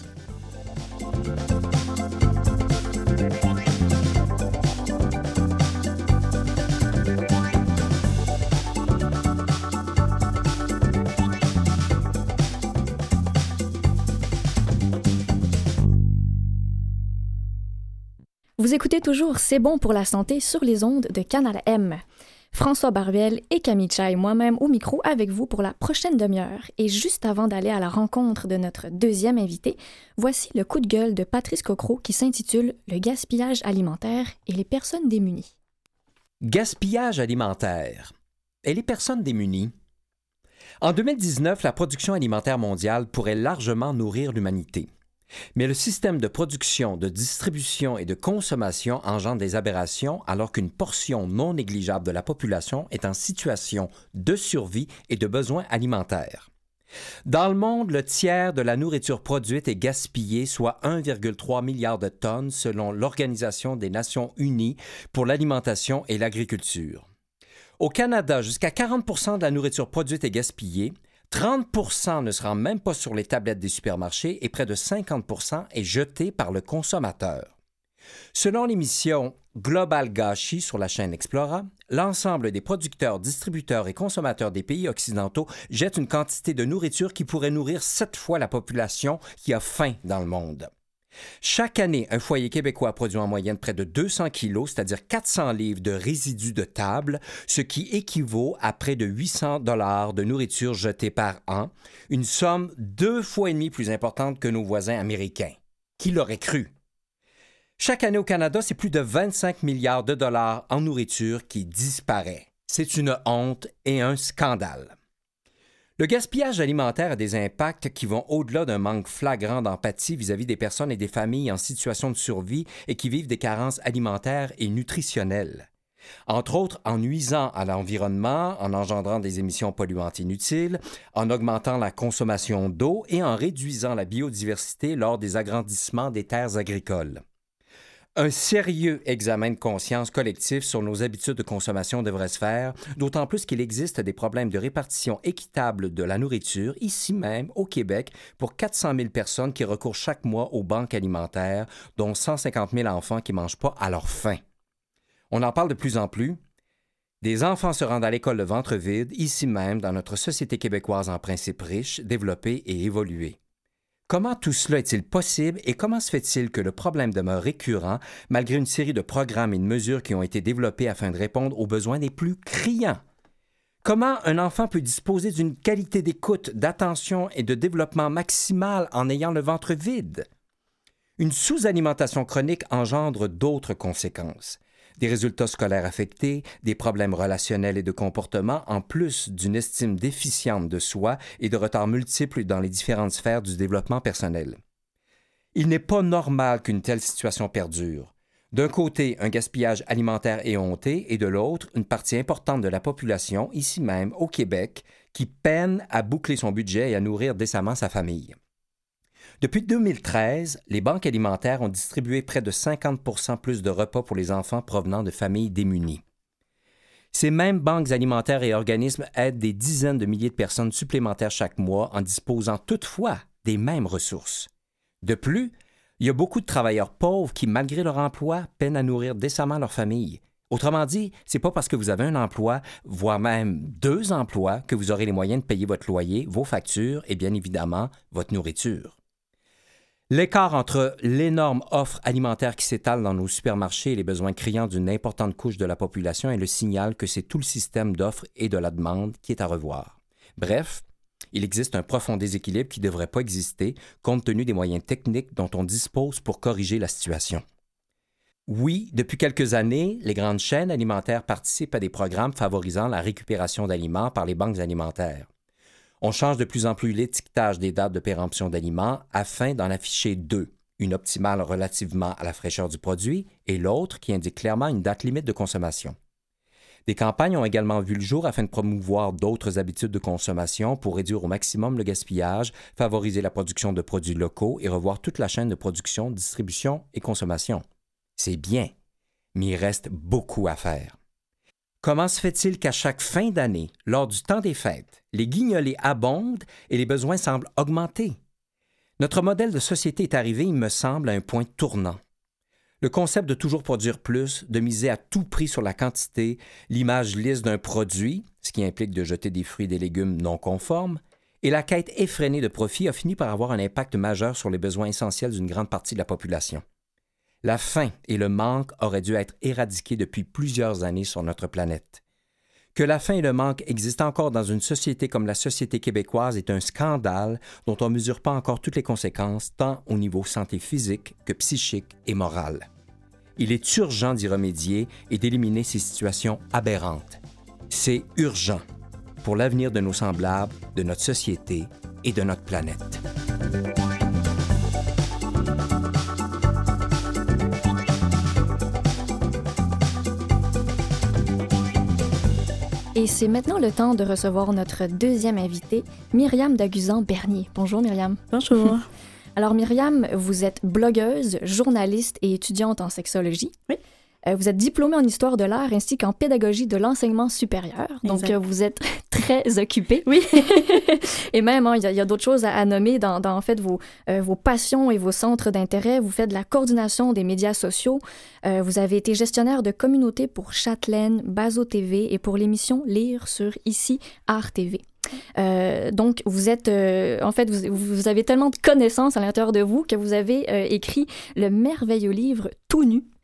Vous écoutez toujours C'est bon pour la santé sur les ondes de Canal M. François Baruel et Camille Chaille, moi-même au micro avec vous pour la prochaine demi-heure. Et juste avant d'aller à la rencontre de notre deuxième invité, voici le coup de gueule de Patrice Cocro qui s'intitule « Le gaspillage alimentaire et les personnes démunies ». Gaspillage alimentaire et les personnes démunies. En deux mille dix-neuf, la production alimentaire mondiale pourrait largement nourrir l'humanité. Mais le système de production, de distribution et de consommation engendre des aberrations alors qu'une portion non négligeable de la population est en situation de survie et de besoins alimentaires. Dans le monde, le tiers de la nourriture produite est gaspillée, soit un virgule trois milliard de tonnes selon l'Organisation des Nations Unies pour l'alimentation et l'agriculture. Au Canada, jusqu'à quarante pour cent de la nourriture produite est gaspillée, trente pour cent ne se rend même pas sur les tablettes des supermarchés et près de cinquante pour cent est jeté par le consommateur. Selon l'émission Global Gâchis sur la chaîne Explora, l'ensemble des producteurs, distributeurs et consommateurs des pays occidentaux jettent une quantité de nourriture qui pourrait nourrir sept fois la population qui a faim dans le monde. Chaque année, un foyer québécois produit en moyenne près de deux cents kilos, c'est-à-dire quatre cents livres de résidus de table, ce qui équivaut à près de huit cents dollars de nourriture jetée par an, une somme deux fois et demie plus importante que nos voisins américains. Qui l'aurait cru? Chaque année au Canada, c'est plus de vingt-cinq milliards de dollars en nourriture qui disparaît. C'est une honte et un scandale. Le gaspillage alimentaire a des impacts qui vont au-delà d'un manque flagrant d'empathie vis-à-vis des personnes et des familles en situation de survie et qui vivent des carences alimentaires et nutritionnelles. Entre autres, en nuisant à l'environnement, en engendrant des émissions polluantes inutiles, en augmentant la consommation d'eau et en réduisant la biodiversité lors des agrandissements des terres agricoles. Un sérieux examen de conscience collectif sur nos habitudes de consommation devrait se faire, d'autant plus qu'il existe des problèmes de répartition équitable de la nourriture, ici même, au Québec, pour quatre cent mille personnes qui recourent chaque mois aux banques alimentaires, dont cent cinquante mille enfants qui ne mangent pas à leur faim. On en parle de plus en plus. Des enfants se rendent à l'école le ventre vide, ici même, dans notre société québécoise en principe riche, développée et évoluée. Comment tout cela est-il possible et comment se fait-il que le problème demeure récurrent malgré une série de programmes et de mesures qui ont été développés afin de répondre aux besoins les plus criants? Comment un enfant peut disposer d'une qualité d'écoute, d'attention et de développement maximal en ayant le ventre vide? Une sous-alimentation chronique engendre d'autres conséquences. Des résultats scolaires affectés, des problèmes relationnels et de comportement, en plus d'une estime déficiente de soi et de retards multiples dans les différentes sphères du développement personnel. Il n'est pas normal qu'une telle situation perdure. D'un côté, un gaspillage alimentaire éhonté et de l'autre, une partie importante de la population, ici même, au Québec, qui peine à boucler son budget et à nourrir décemment sa famille. Depuis deux mille treize, les banques alimentaires ont distribué près de cinquante pour cent plus de repas pour les enfants provenant de familles démunies. Ces mêmes banques alimentaires et organismes aident des dizaines de milliers de personnes supplémentaires chaque mois en disposant toutefois des mêmes ressources. De plus, il y a beaucoup de travailleurs pauvres qui, malgré leur emploi, peinent à nourrir décemment leur famille. Autrement dit, c'est pas parce que vous avez un emploi, voire même deux emplois, que vous aurez les moyens de payer votre loyer, vos factures et bien évidemment votre nourriture. L'écart entre l'énorme offre alimentaire qui s'étale dans nos supermarchés et les besoins criants d'une importante couche de la population est le signal que c'est tout le système d'offre et de la demande qui est à revoir. Bref, il existe un profond déséquilibre qui ne devrait pas exister compte tenu des moyens techniques dont on dispose pour corriger la situation. Oui, depuis quelques années, les grandes chaînes alimentaires participent à des programmes favorisant la récupération d'aliments par les banques alimentaires. On change de plus en plus l'étiquetage des dates de péremption d'aliments afin d'en afficher deux, une optimale relativement à la fraîcheur du produit et l'autre qui indique clairement une date limite de consommation. Des campagnes ont également vu le jour afin de promouvoir d'autres habitudes de consommation pour réduire au maximum le gaspillage, favoriser la production de produits locaux et revoir toute la chaîne de production, distribution et consommation. C'est bien, mais il reste beaucoup à faire. Comment se fait-il qu'à chaque fin d'année, lors du temps des fêtes, les guignolés abondent et les besoins semblent augmenter? Notre modèle de société est arrivé, il me semble, à un point tournant. Le concept de toujours produire plus, de miser à tout prix sur la quantité, l'image lisse d'un produit, ce qui implique de jeter des fruits et des légumes non conformes, et la quête effrénée de profit a fini par avoir un impact majeur sur les besoins essentiels d'une grande partie de la population. La faim et le manque auraient dû être éradiqués depuis plusieurs années sur notre planète. Que la faim et le manque existent encore dans une société comme la société québécoise est un scandale dont on ne mesure pas encore toutes les conséquences, tant au niveau santé physique que psychique et morale. Il est urgent d'y remédier et d'éliminer ces situations aberrantes. C'est urgent pour l'avenir de nos semblables, de notre société et de notre planète. Et c'est maintenant le temps de recevoir notre deuxième invitée, Myriam Daguzan-Bernier. Bonjour Myriam. Bonjour. Alors Myriam, vous êtes blogueuse, journaliste et étudiante en sexologie. Oui. Euh, vous êtes diplômée en histoire de l'art ainsi qu'en pédagogie de l'enseignement supérieur. Donc exact. euh, vous êtes très occupée. Oui. Et même, il hein, y a, a d'autres choses à, à nommer dans, dans en fait vos, euh, vos passions et vos centres d'intérêt. Vous faites de la coordination des médias sociaux. Euh, vous avez été gestionnaire de communauté pour Châtelaine, Bazo T V et pour l'émission Lire sur Ici Art T V. Euh, donc, vous êtes, euh, en fait, vous, vous avez tellement de connaissances à l'intérieur de vous que vous avez euh, écrit le merveilleux livre Tout nu,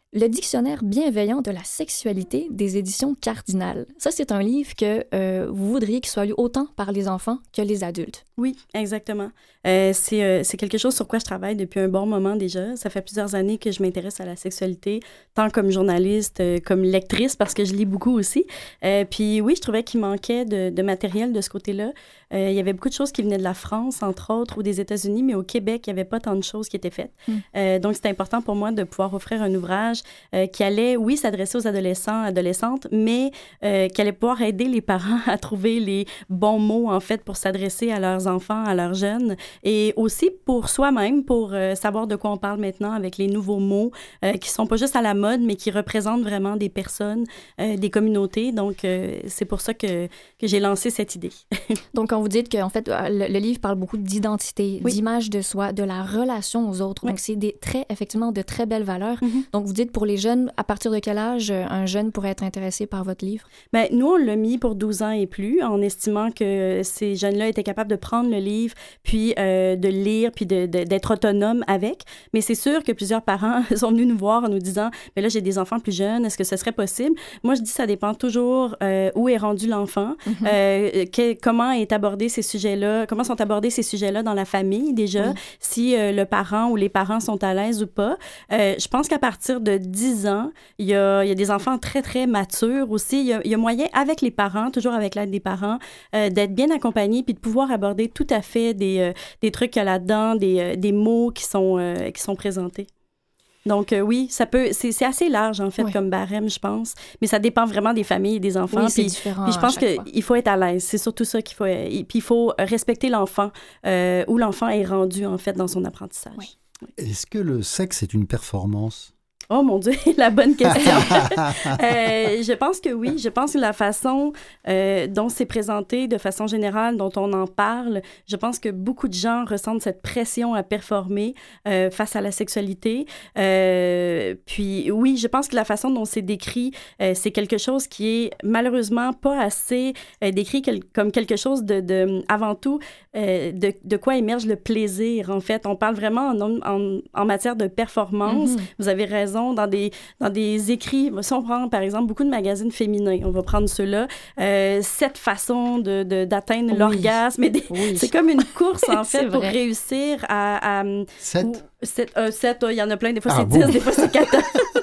Le dictionnaire bienveillant de la sexualité des éditions Cardinal. Ça, c'est un livre que euh, vous voudriez qu'il soit lu autant par les enfants que les adultes. Oui, exactement. Euh, c'est, euh, c'est quelque chose sur quoi je travaille depuis un bon moment déjà. Ça fait plusieurs années que je m'intéresse à la sexualité, tant comme journaliste, euh, comme lectrice, parce que je lis beaucoup aussi. Euh, puis oui, je trouvais qu'il manquait de, de matériel de ce côté-là. Euh, il y avait beaucoup de choses qui venaient de la France, entre autres, ou des États-Unis, mais au Québec, il n'y avait pas tant de choses qui étaient faites. Mm. Euh, donc, c'était important pour moi de pouvoir offrir un ouvrage euh, qui allait, oui, s'adresser aux adolescents, adolescentes, mais euh, qui allait pouvoir aider les parents à trouver les bons mots, en fait, pour s'adresser à leurs enfants, à leurs jeunes, et aussi pour soi-même, pour euh, savoir de quoi on parle maintenant avec les nouveaux mots euh, qui sont pas juste à la mode, mais qui représentent vraiment des personnes, euh, des communautés. Donc, euh, c'est pour ça que, que j'ai lancé cette idée. Donc, quand vous dites que en fait, le, le livre parle beaucoup d'identité, oui. d'image de soi, de la relation aux autres. Oui. Donc, c'est des très, effectivement, de très belles valeurs. Mm-hmm. Donc, vous dites pour les jeunes, à partir de quel âge un jeune pourrait être intéressé par votre livre? Bien, nous, on l'a mis pour douze ans et plus, en estimant que ces jeunes-là étaient capables de prendre le livre, puis euh, de lire, puis de, de, d'être autonomes avec. Mais c'est sûr que plusieurs parents sont venus nous voir en nous disant, mais là, j'ai des enfants plus jeunes, est-ce que ce serait possible? Moi, je dis, ça dépend toujours euh, où est rendu l'enfant, mm-hmm. euh, que, comment est abordé ces sujets-là, comment sont abordés ces sujets-là dans la famille déjà, oui. si euh, le parent ou les parents sont à l'aise ou pas. Euh, je pense qu'à partir de dix ans, il y a, il y a des enfants très, très matures aussi. Il y a, il y a moyen, avec les parents, toujours avec l'aide des parents, euh, d'être bien accompagnés puis de pouvoir aborder tout à fait des, euh, des trucs qu'il y a là-dedans, des, euh, des mots qui sont, euh, qui sont présentés. Donc, euh, oui, ça peut, c'est, c'est assez large, en fait, oui. comme barème, je pense. Mais ça dépend vraiment des familles et des enfants. Oui, c'est puis, différent. Puis je pense qu'il faut être à l'aise. C'est surtout ça qu'il faut. Et, puis il faut respecter l'enfant, euh, où l'enfant est rendu, en fait, dans son apprentissage. Oui. Oui. Est-ce que le sexe est une performance? Oh mon Dieu, la bonne question. euh, je pense que oui. Je pense que la façon euh, dont c'est présenté, de façon générale, dont on en parle, je pense que beaucoup de gens ressentent cette pression à performer euh, face à la sexualité. Euh, puis oui, je pense que la façon dont c'est décrit, euh, c'est quelque chose qui est malheureusement pas assez euh, décrit quel, comme quelque chose de, de avant tout, euh, de, de quoi émerge le plaisir, en fait. On parle vraiment en, en, en matière de performance. Mm-hmm. Vous avez raison. Dans des, dans des écrits, si on prend par exemple beaucoup de magazines féminins, on va prendre ceux-là, euh, sept façons de, de, d'atteindre oui. l'orgasme. Et des, oui. C'est comme une course en fait pour réussir à... à sept? Sept, euh, sept, il y en a plein, des fois ah, c'est bon. dix, des fois c'est quatorze.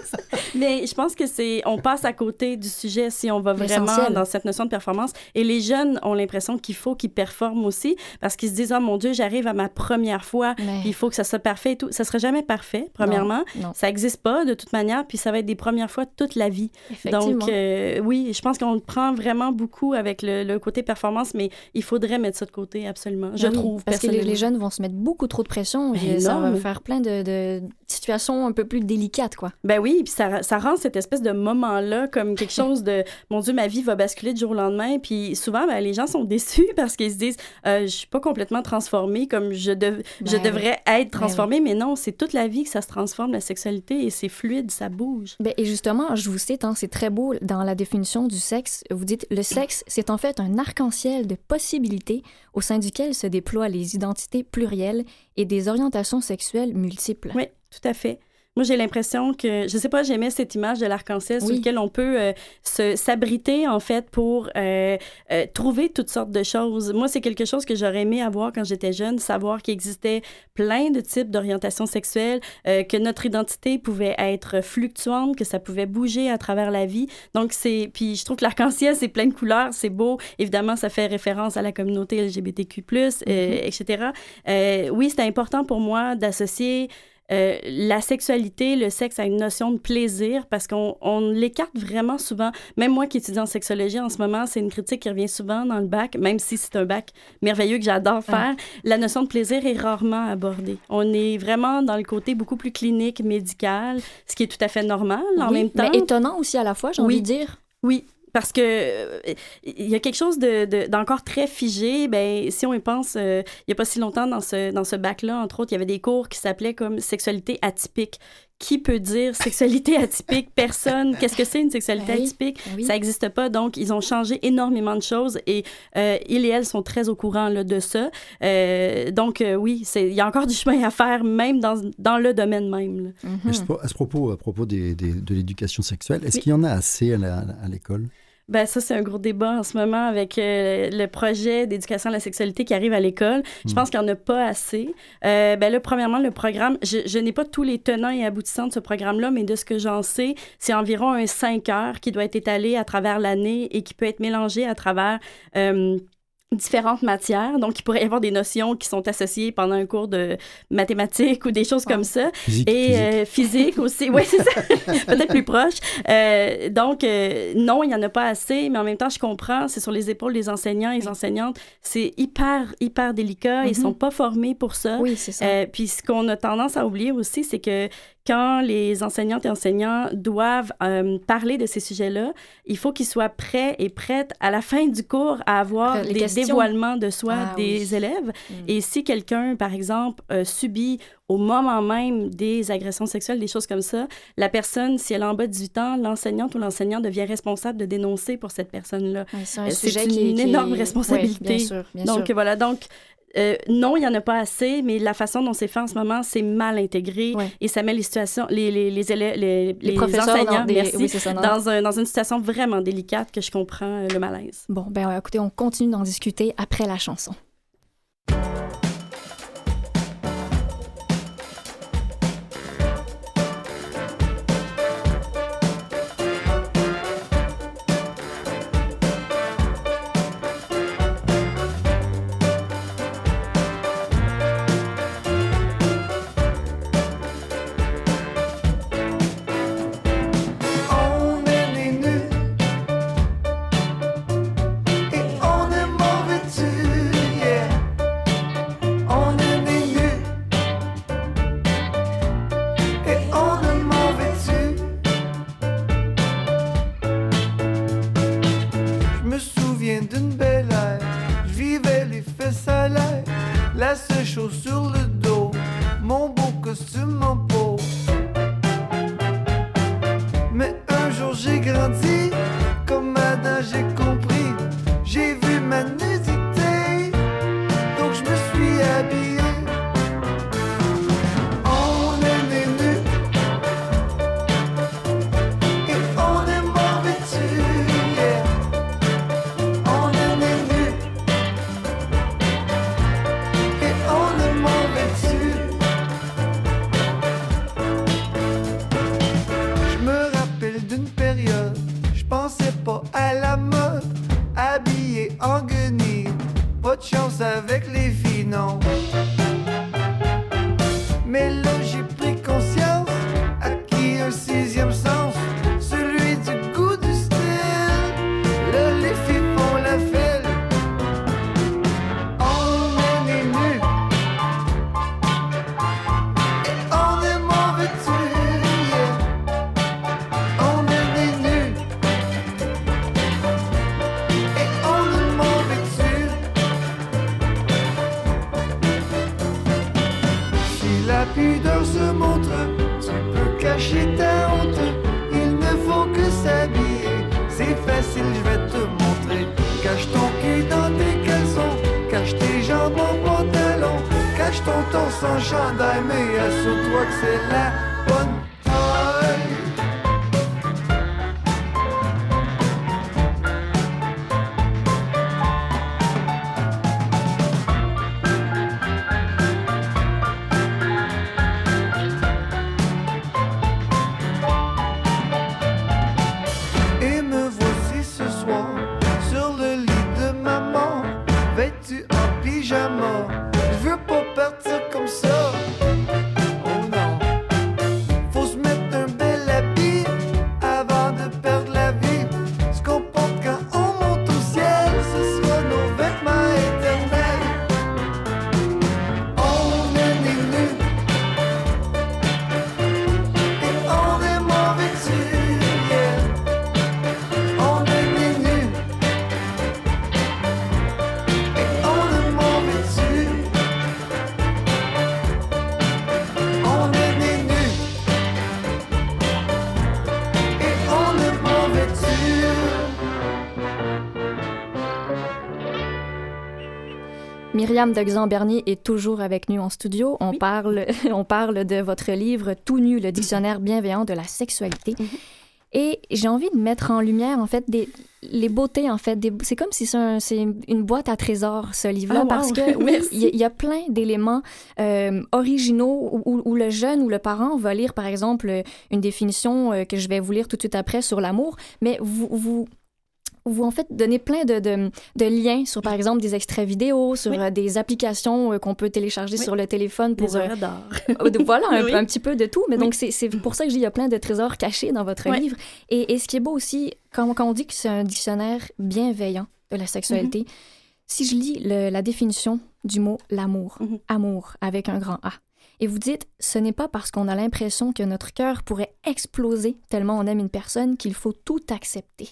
Mais je pense que c'est, on passe à côté du sujet si on va vraiment L'essentiel. Dans cette notion de performance. Et les jeunes ont l'impression qu'il faut qu'ils performent aussi parce qu'ils se disent, oh mon Dieu, j'arrive à ma première fois, Mais... il faut que ça soit parfait et tout. Ça sera jamais parfait, premièrement. Non, non. Ça n'existe pas de toute manière, puis ça va être des premières fois toute la vie. Donc, euh, oui, je pense qu'on le prend vraiment beaucoup avec le, le côté performance, mais il faudrait mettre ça de côté, absolument. Je oui, trouve, parce que les, les jeunes vont se mettre beaucoup trop de pression et ça va faire plein de, de situations un peu plus délicates, quoi. Ben oui, puis ça, ça rend cette espèce de moment-là comme quelque chose de « mon Dieu, ma vie va basculer du jour au lendemain ». Puis souvent, ben, les gens sont déçus parce qu'ils se disent euh, « je suis pas complètement transformée comme je, dev- ben, je devrais être transformée ben, ». Mais non, c'est toute la vie que ça se transforme, la sexualité, et c'est fluide, ça bouge. Ben, et justement, je vous cite, hein, c'est très beau, dans la définition du sexe, vous dites « le sexe, c'est en fait un arc-en-ciel de possibilités au sein duquel se déploient les identités plurielles et des orientations sexuelles multiples ». Oui, tout à fait. Moi, j'ai l'impression que, je sais pas, j'aimais cette image de l'arc-en-ciel oui. sur lequel on peut euh, se, s'abriter, en fait, pour euh, euh, trouver toutes sortes de choses. Moi, c'est quelque chose que j'aurais aimé avoir quand j'étais jeune, savoir qu'il existait plein de types d'orientation sexuelle, euh, que notre identité pouvait être fluctuante, que ça pouvait bouger à travers la vie. Donc, c'est... Puis, je trouve que l'arc-en-ciel, c'est plein de couleurs, c'est beau. Évidemment, ça fait référence à la communauté L G B T Q plus, mm-hmm. euh, et cetera. Euh, oui, c'était important pour moi d'associer Euh, la sexualité, le sexe a une notion de plaisir parce qu'on on l'écarte vraiment souvent. Même moi qui étudie en sexologie en ce moment, c'est une critique qui revient souvent dans le bac, même si c'est un bac merveilleux que j'adore faire. Ah. La notion de plaisir est rarement abordée. On est vraiment dans le côté beaucoup plus clinique, médical, ce qui est tout à fait normal en oui, même temps. Mais étonnant aussi à la fois, j'ai oui. envie de dire. Oui. Parce que euh, il y a quelque chose de, de, d'encore très figé. Ben, si on y pense, euh, il n'y a pas si longtemps, dans ce, dans ce bac-là, entre autres, il y avait des cours qui s'appelaient comme sexualité atypique, qui peut dire sexualité atypique? Personne. Qu'est-ce que c'est une sexualité oui, atypique? oui. Ça n'existe pas. Donc, ils ont changé énormément de choses et euh, ils et elles sont très au courant là, de ça. Euh, donc, euh, oui, il y a encore du chemin à faire, même dans, dans le domaine même. Là. Mm-hmm. À ce propos, à propos des, des, de l'éducation sexuelle, est-ce oui. qu'il y en a assez à, la, à l'école? Ben ça, c'est un gros débat en ce moment avec euh, le projet d'éducation à la sexualité qui arrive à l'école. Mmh. Je pense qu'il n'y en a pas assez. Euh, ben là, premièrement, le programme, je, je n'ai pas tous les tenants et aboutissants de ce programme-là, mais de ce que j'en sais, c'est environ un cinq heures qui doit être étalé à travers l'année et qui peut être mélangé à travers... Euh, différentes matières. Donc, il pourrait y avoir des notions qui sont associées pendant un cours de mathématiques ou des choses ouais. comme ça. Physique, et physique. Euh, physique aussi. Oui, c'est ça. Peut-être plus proche. Euh, donc, euh, non, il n'y en a pas assez, mais en même temps, je comprends, c'est sur les épaules des enseignants et des enseignantes. C'est hyper, hyper délicat. Mm-hmm. Ils ne sont pas formés pour ça. Oui, c'est ça. Euh, puis, ce qu'on a tendance à oublier aussi, c'est que quand les enseignantes et enseignants doivent euh, parler de ces sujets-là, il faut qu'ils soient prêts et prêtes à la fin du cours à avoir les des questions. Dévoilements de soi ah, des oui. élèves. Mm. Et si quelqu'un, par exemple, euh, subit au moment même des agressions sexuelles, des choses comme ça, la personne, si elle a en bas de dix-huit ans, l'enseignante ou l'enseignant devient responsable de dénoncer pour cette personne-là. Oui, c'est un c'est sujet une qui, énorme qui... responsabilité. Oui, bien sûr, bien donc, sûr. voilà. Donc, Euh, non, il n'y en a pas assez, mais la façon dont c'est fait en ce moment, c'est mal intégré ouais. et ça met les situations, les, les, les, élèves, les, les, les enseignants dans, des, merci, oui, ça, dans... Dans, un, dans une situation vraiment délicate que je comprends euh, le malaise. Bon, ben écoutez, on continue d'en discuter après la chanson. Je veux pas partir comme ça. Oh non. Myriam Dexan-Bernier est toujours avec nous en studio. On, oui. parle, on parle de votre livre « Tout nu, le dictionnaire bienveillant de la sexualité mm-hmm. ». Et j'ai envie de mettre en lumière, en fait, des, les beautés, en fait. Des, c'est comme si c'est, un, c'est une boîte à trésors, ce livre-là, oh, wow. parce que, oui, il y, y a plein d'éléments euh, originaux où, où, où le jeune ou le parent va lire, par exemple, une définition euh, que je vais vous lire tout de suite après sur l'amour, mais vous... vous vous, en fait, donnez plein de, de, de liens sur, par exemple, des extraits vidéo, sur oui. euh, des applications euh, qu'on peut télécharger oui. sur le téléphone pour... Des œuvres d'art. Euh, voilà, un, oui. un petit peu de tout. Mais oui. donc, c'est, c'est pour ça que je dis qu'il y a plein de trésors cachés dans votre oui. livre. Et, et ce qui est beau aussi, quand, quand on dit que c'est un dictionnaire bienveillant de la sexualité, mm-hmm. si je lis le, la définition du mot « l'amour mm-hmm. »,« amour », avec un grand A, et vous dites, ce n'est pas parce qu'on a l'impression que notre cœur pourrait exploser tellement on aime une personne qu'il faut tout accepter.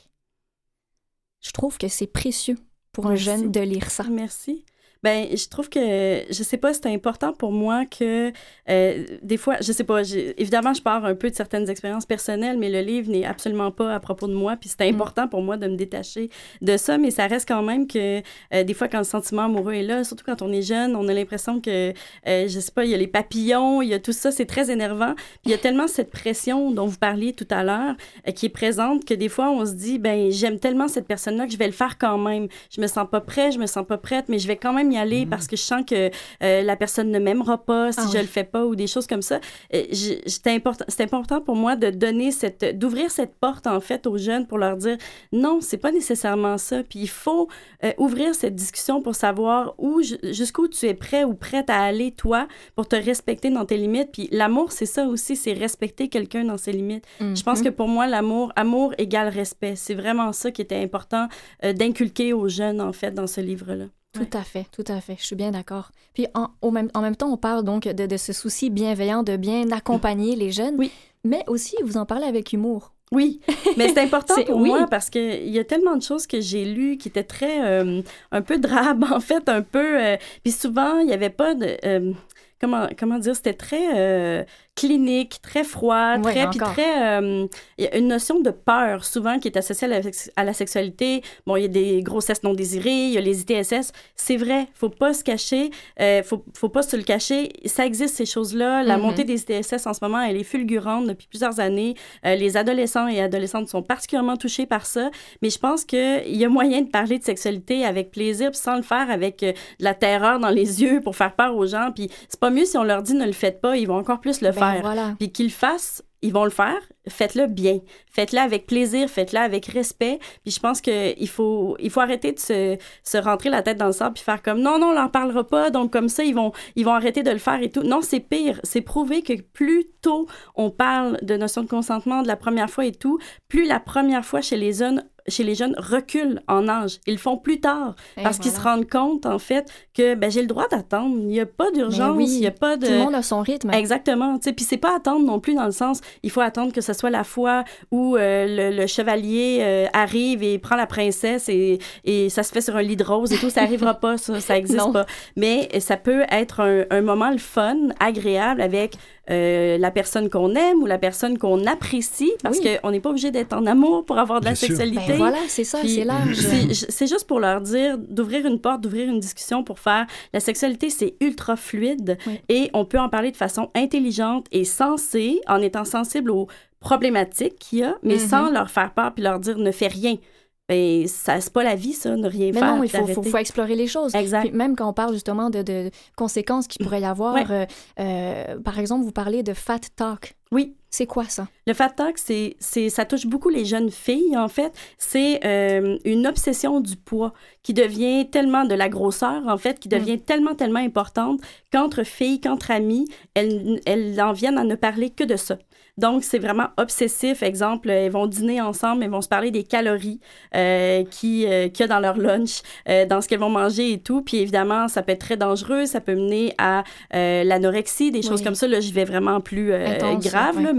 Je trouve que c'est précieux pour un Merci. jeune de lire ça. Merci. Ben, je trouve que, je sais pas, c'est important pour moi que, euh, des fois, je sais pas, j'ai, évidemment, je pars un peu de certaines expériences personnelles, mais le livre n'est absolument pas à propos de moi, puis c'est important mm. pour moi de me détacher de ça, mais ça reste quand même que, euh, des fois, quand le sentiment amoureux est là, surtout quand on est jeune, on a l'impression que, euh, je sais pas, il y a les papillons, il y a tout ça, c'est très énervant, puis il y a tellement cette pression dont vous parliez tout à l'heure, euh, qui est présente, que des fois, on se dit, ben, j'aime tellement cette personne-là que je vais le faire quand même. Je me sens pas prêt, je me sens pas prête, mais je vais quand même y aller mmh. parce que je sens que euh, la personne ne m'aimera pas si ah, je oui. le fais pas ou des choses comme ça. Euh, je, c'est, important, c'est important pour moi de donner cette, d'ouvrir cette porte en fait aux jeunes pour leur dire non, c'est pas nécessairement ça. Puis il faut euh, ouvrir cette discussion pour savoir où, jusqu'où tu es prêt ou prête à aller toi pour te respecter dans tes limites. Puis l'amour, c'est ça aussi, c'est respecter quelqu'un dans ses limites. Mmh. Je pense que pour moi, l'amour, amour égale respect. C'est vraiment ça qui était important euh, d'inculquer aux jeunes en fait dans ce livre-là. Tout ouais. à fait, tout à fait. Je suis bien d'accord. Puis en, au même, en même temps, on parle donc de, de ce souci bienveillant de bien accompagner les jeunes, oui. mais aussi vous en parlez avec humour. Oui, mais c'est important c'est, pour oui. moi parce qu'il y a tellement de choses que j'ai lues qui étaient très, euh, un peu drabes en fait, un peu... Euh, puis souvent, il n'y avait pas de... Euh, comment, comment dire, c'était très... Euh, clinique, très froid, oui, très, puis très... Il euh, y a une notion de peur, souvent, qui est associée à la, à la sexualité. Bon, il y a des grossesses non désirées, il y a les I T S S. C'est vrai, faut pas se cacher, euh, faut, faut pas se le cacher. Ça existe, ces choses-là. La mm-hmm. montée des I T S S, en ce moment, elle est fulgurante depuis plusieurs années. Euh, les adolescents et adolescentes sont particulièrement touchés par ça. Mais je pense qu'il y a moyen de parler de sexualité avec plaisir, puis sans le faire avec euh, de la terreur dans les yeux pour faire peur aux gens. Puis c'est pas mieux si on leur dit ne le faites pas, ils vont encore plus le ben, faire. Voilà. Puis qu'ils le fassent, ils vont le faire. Faites-le bien. Faites-le avec plaisir, faites-le avec respect. Puis je pense qu'il faut, il faut arrêter de se, se rentrer la tête dans le sable puis faire comme non, non, on n'en parlera pas, donc comme ça, ils vont, ils vont arrêter de le faire et tout. Non, c'est pire. C'est prouvé que plus tôt on parle de notion de consentement de la première fois et tout, plus la première fois chez les jeunes, chez les jeunes recule en âge. Ils le font plus tard et parce voilà. qu'ils se rendent compte, en fait, que ben, j'ai le droit d'attendre. Il n'y a pas d'urgence. Oui, il n'y a pas de... Tout le monde a son rythme. Exactement. Puis c'est pas attendre non plus dans le sens, il faut attendre que ce soit la fois où euh, le, le chevalier euh, arrive et prend la princesse et, et ça se fait sur un lit de rose et tout. Ça n'arrivera pas, ça. Ça n'existe pas. Mais ça peut être un, un moment le fun, agréable avec euh, la personne qu'on aime ou la personne qu'on apprécie parce oui. qu'on n'est pas obligé d'être en amour pour avoir de la Bien sexualité. Ben voilà, c'est ça, Puis, c'est large. C'est, c'est juste pour leur dire d'ouvrir une porte, d'ouvrir une discussion pour faire la sexualité, c'est ultra fluide oui. et on peut en parler de façon intelligente et sensée en étant sensible aux problématiques qu'il y a, mais mm-hmm. sans leur faire peur puis leur dire ne fais rien. Ben, ça, c'est pas la vie, ça, ne rien mais faire. Mais non, il faut, faut, faut explorer les choses. Exact. Puis même quand on parle justement de, de conséquences qu'il pourrait y avoir, ouais. euh, euh, par exemple, vous parlez de fat talk. Oui. C'est quoi ça? Le fat talk, c'est, c'est, ça touche beaucoup les jeunes filles, en fait. C'est euh, une obsession du poids qui devient tellement de la grosseur, en fait, qui devient mm. tellement, tellement importante qu'entre filles, qu'entre amies, elles, elles en viennent à ne parler que de ça. Donc, c'est vraiment obsessif. Exemple, elles vont dîner ensemble, elles vont se parler des calories euh, qui, euh, qu'il y a dans leur lunch, euh, dans ce qu'elles vont manger et tout. Puis évidemment, ça peut être très dangereux. Ça peut mener à euh, l'anorexie, des choses oui. comme ça. Là, je vais vraiment plus euh, Intense, grave, oui. là,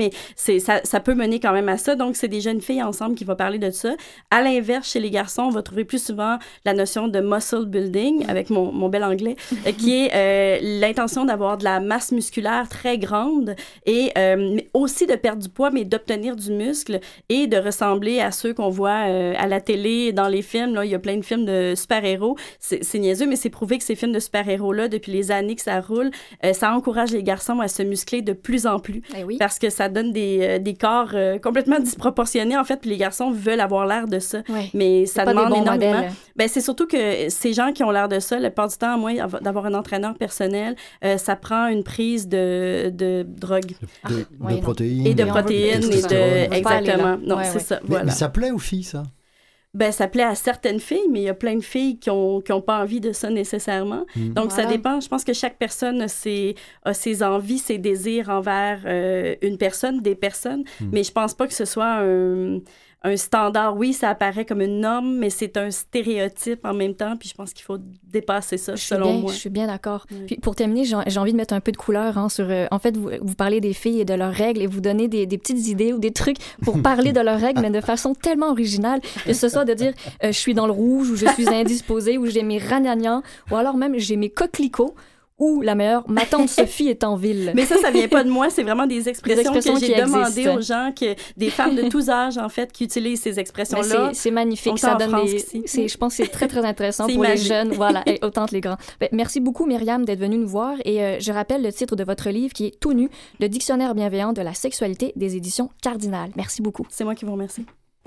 mais c'est, ça, ça peut mener quand même à ça. Donc, c'est des jeunes filles ensemble qui vont parler de ça. À l'inverse, chez les garçons, on va trouver plus souvent la notion de muscle building, avec mon, mon bel anglais, qui est euh, l'intention d'avoir de la masse musculaire très grande et euh, aussi de perdre du poids, mais d'obtenir du muscle et de ressembler à ceux qu'on voit euh, à la télé, dans les films. Là, il y a plein de films de super-héros. C'est, c'est niaiseux, mais c'est prouvé que ces films de super-héros-là, depuis les années que ça roule, euh, ça encourage les garçons à se muscler de plus en plus. Eh oui. Parce que ça donne des, euh, des corps euh, complètement disproportionnés, en fait, puis les garçons veulent avoir l'air de ça. Ouais. Mais ça pas demande des bons énormément. modèles. Ben, c'est surtout que ces gens qui ont l'air de ça, la plupart du temps, à moins d'avoir un entraîneur personnel, euh, ça prend une prise de, de drogue. De, de Ah, ouais, protéines. Et de et protéines et testostérone. de... Exactement. Non, Ouais, c'est ouais. ça. Mais, Voilà. mais ça plaît aux filles, ça? Ben, ça plaît à certaines filles, mais il y a plein de filles qui ont, qui ont pas envie de ça nécessairement. Mm. Donc, Voilà. ça dépend. Je pense que chaque personne a ses, a ses envies, ses désirs envers euh, une personne, des personnes. Mm. Mais je pense pas que ce soit un, un standard. Oui, ça apparaît comme une norme, mais c'est un stéréotype en même temps. Puis je pense qu'il faut dépasser ça, Je suis selon bien, moi. je suis bien d'accord. Oui. Puis pour terminer, j'ai, j'ai envie de mettre un peu de couleur hein, sur... euh, en fait, vous, vous parlez des filles et de leurs règles et vous donnez des, des petites idées ou des trucs pour parler de leurs règles, mais de façon tellement originale, que ce soit de dire euh, je suis dans le rouge ou je suis indisposée ou j'ai mes ragnagnas ou alors même j'ai mes coquelicots ou la meilleure, ma tante Sophie est en ville. Mais ça, ça vient pas de moi, c'est vraiment des expressions, Des expressions que j'ai qui demandé existent. aux gens, que, des femmes de tous âges, en fait, qui utilisent ces Mais expressions-là. c'est, c'est magnifique, Autant ça en donne France des... qu'ici. C'est, je pense que c'est très, très intéressant C'est pour imagé. les jeunes, voilà, et autant que les grands. Ben, merci beaucoup, Myriam, d'être venue nous voir. Et euh, je rappelle le titre de votre livre qui est Tout nu, le dictionnaire bienveillant de la sexualité des éditions Cardinal. Merci beaucoup. C'est moi qui vous remercie.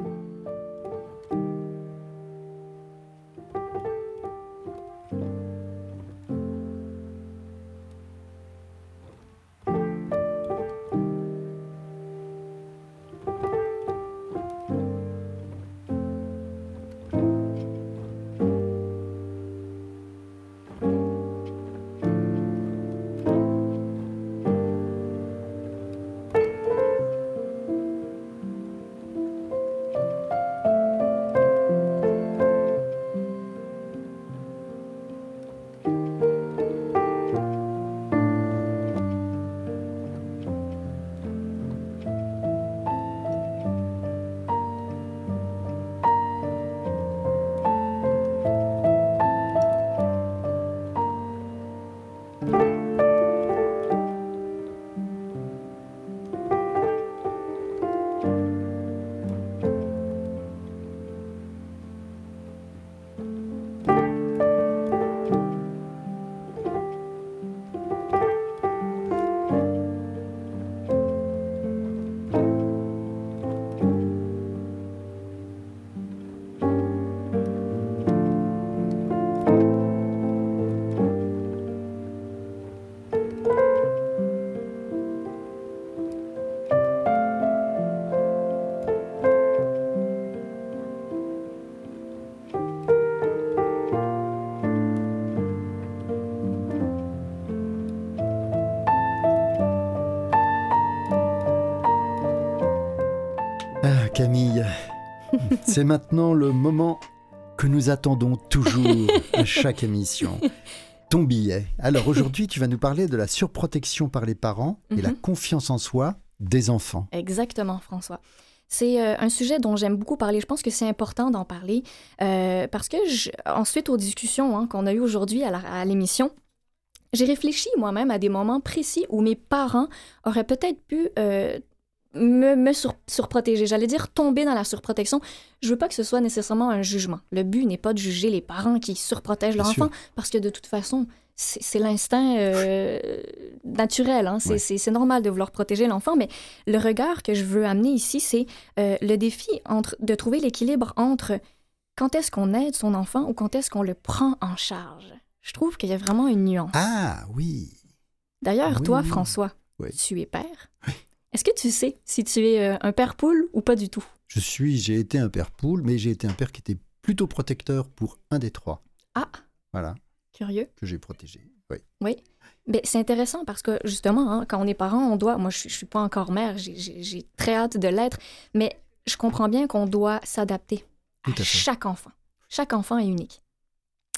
Ah, Camille, c'est maintenant le moment que nous attendons toujours à chaque émission. Ton billet. Alors aujourd'hui, tu vas nous parler de la surprotection par les parents et la Mhm. confiance en soi des enfants. Exactement, François. C'est euh, un sujet dont j'aime beaucoup parler. Je pense que c'est important d'en parler euh, parce que, je, ensuite, aux discussions hein, qu'on a eues aujourd'hui à, la- à l'émission, j'ai réfléchi moi-même à des moments précis où mes parents auraient peut-être pu euh, me, me sur- surprotéger. J'allais dire tomber dans la surprotection. Je veux pas que ce soit nécessairement un jugement. Le but n'est pas de juger les parents qui surprotègent leur Bien sûr. enfant parce que de toute façon, c'est, c'est l'instinct euh, naturel. Hein? C'est, Ouais. c'est, c'est normal de vouloir protéger l'enfant, mais le regard que je veux amener ici, c'est euh, le défi entre, de trouver l'équilibre entre quand est-ce qu'on aide son enfant ou quand est-ce qu'on le prend en charge. Je trouve qu'il y a vraiment une nuance. Ah oui. D'ailleurs, Oui, toi, oui. François, Oui. tu es père. Est-ce que tu sais si tu es euh, un père poule ou pas du tout? Je suis, j'ai été un père poule, mais j'ai été un père qui était plutôt protecteur pour un des trois. Ah, Voilà, curieux. que j'ai protégé. Oui. Oui. Ben, c'est intéressant parce que justement, hein, quand on est parent, on doit. Moi, je, je suis pas encore mère, j'ai, j'ai, j'ai très hâte de l'être, mais je comprends bien qu'on doit s'adapter Tout à à fait. chaque enfant. Chaque enfant est unique.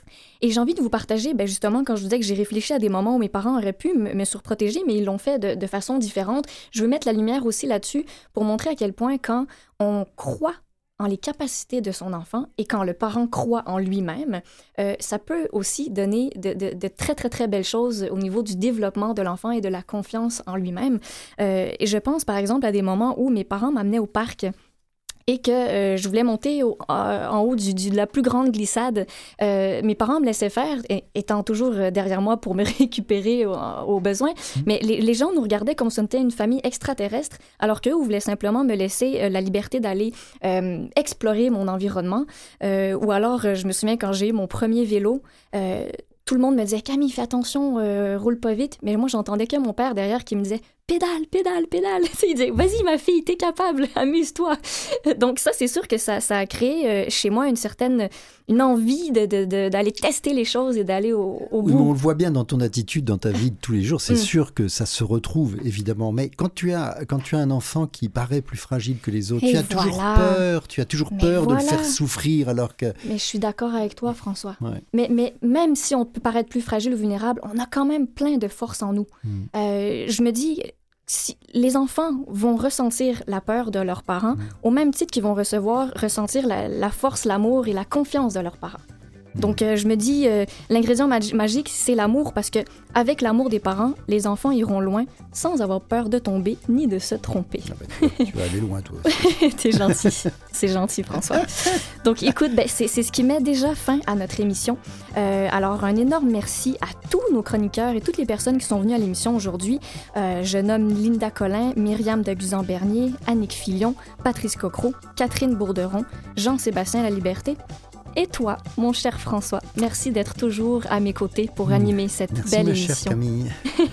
Et j'ai envie de vous partager, ben justement, quand je vous disais que j'ai réfléchi à des moments où mes parents auraient pu me, me surprotéger, mais ils l'ont fait de, de façon différente. Je veux mettre la lumière aussi là-dessus pour montrer à quel point quand on croit en les capacités de son enfant et quand le parent croit en lui-même, euh, ça peut aussi donner de, de, de très, très, très belles choses au niveau du développement de l'enfant et de la confiance en lui-même. Euh, et je pense, par exemple, à des moments où mes parents m'amenaient au parc et que euh, je voulais monter au, euh, en haut du, du, de la plus grande glissade. Euh, mes parents me laissaient faire, et, étant toujours derrière moi pour me récupérer au, au besoin. Mmh. Mais les, les gens nous regardaient comme si on était une famille extraterrestre, alors qu'eux voulaient simplement me laisser euh, la liberté d'aller euh, explorer mon environnement. Euh, ou alors, je me souviens quand j'ai eu mon premier vélo, euh, tout le monde me disait « Camille, fais attention, euh, roule pas vite ». Mais moi, j'entendais que mon père derrière qui me disait « Pédale, pédale, pédale ». Il disait « Vas-y, ma fille, t'es capable, amuse-toi ». Donc ça, c'est sûr que ça, ça a créé euh, chez moi une certaine une envie de, de, de, d'aller tester les choses et d'aller au, au oui, bout. on le voit bien dans ton attitude, dans ta vie de tous les jours. C'est mm. sûr que ça se retrouve, évidemment. Mais quand tu as, quand tu as un enfant qui paraît plus fragile que les autres, et tu as voilà. toujours peur, tu as toujours mais peur voilà. de le faire souffrir alors que... Mais je suis d'accord avec toi, François. Ouais. Mais, mais même si on peut paraître plus fragile ou vulnérable, on a quand même plein de force en nous. Mm. Euh, je me dis... Si les enfants vont ressentir la peur de leurs parents, mmh. au même titre qu'ils vont recevoir, ressentir la, la force, l'amour et la confiance de leurs parents. Donc, euh, je me dis, euh, l'ingrédient mag- magique, c'est l'amour, parce que avec l'amour des parents, les enfants iront loin sans avoir peur de tomber ni de se tromper. Ah ben, tu, tu vas aller loin, toi aussi. T'es gentil. C'est gentil, François. Donc, écoute, ben, c'est, c'est ce qui met déjà fin à notre émission. Euh, alors, un énorme merci à tous nos chroniqueurs et toutes les personnes qui sont venues à l'émission aujourd'hui. Euh, je nomme Linda Collin, Myriam de Guzan-Bernier, Annick Filion, Patrice Cocro, Catherine Bourderon, Jean-Sébastien Laliberté. Et toi, mon cher François, merci d'être toujours à mes côtés pour animer cette merci, belle ma émission. Chère Camille.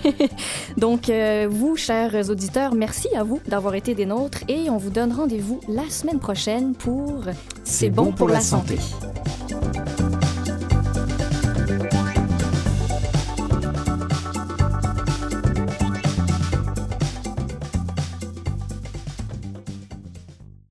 Donc, euh, vous, chers auditeurs, merci à vous d'avoir été des nôtres et on vous donne rendez-vous la semaine prochaine pour C'est, C'est bon, bon pour, pour la santé. santé.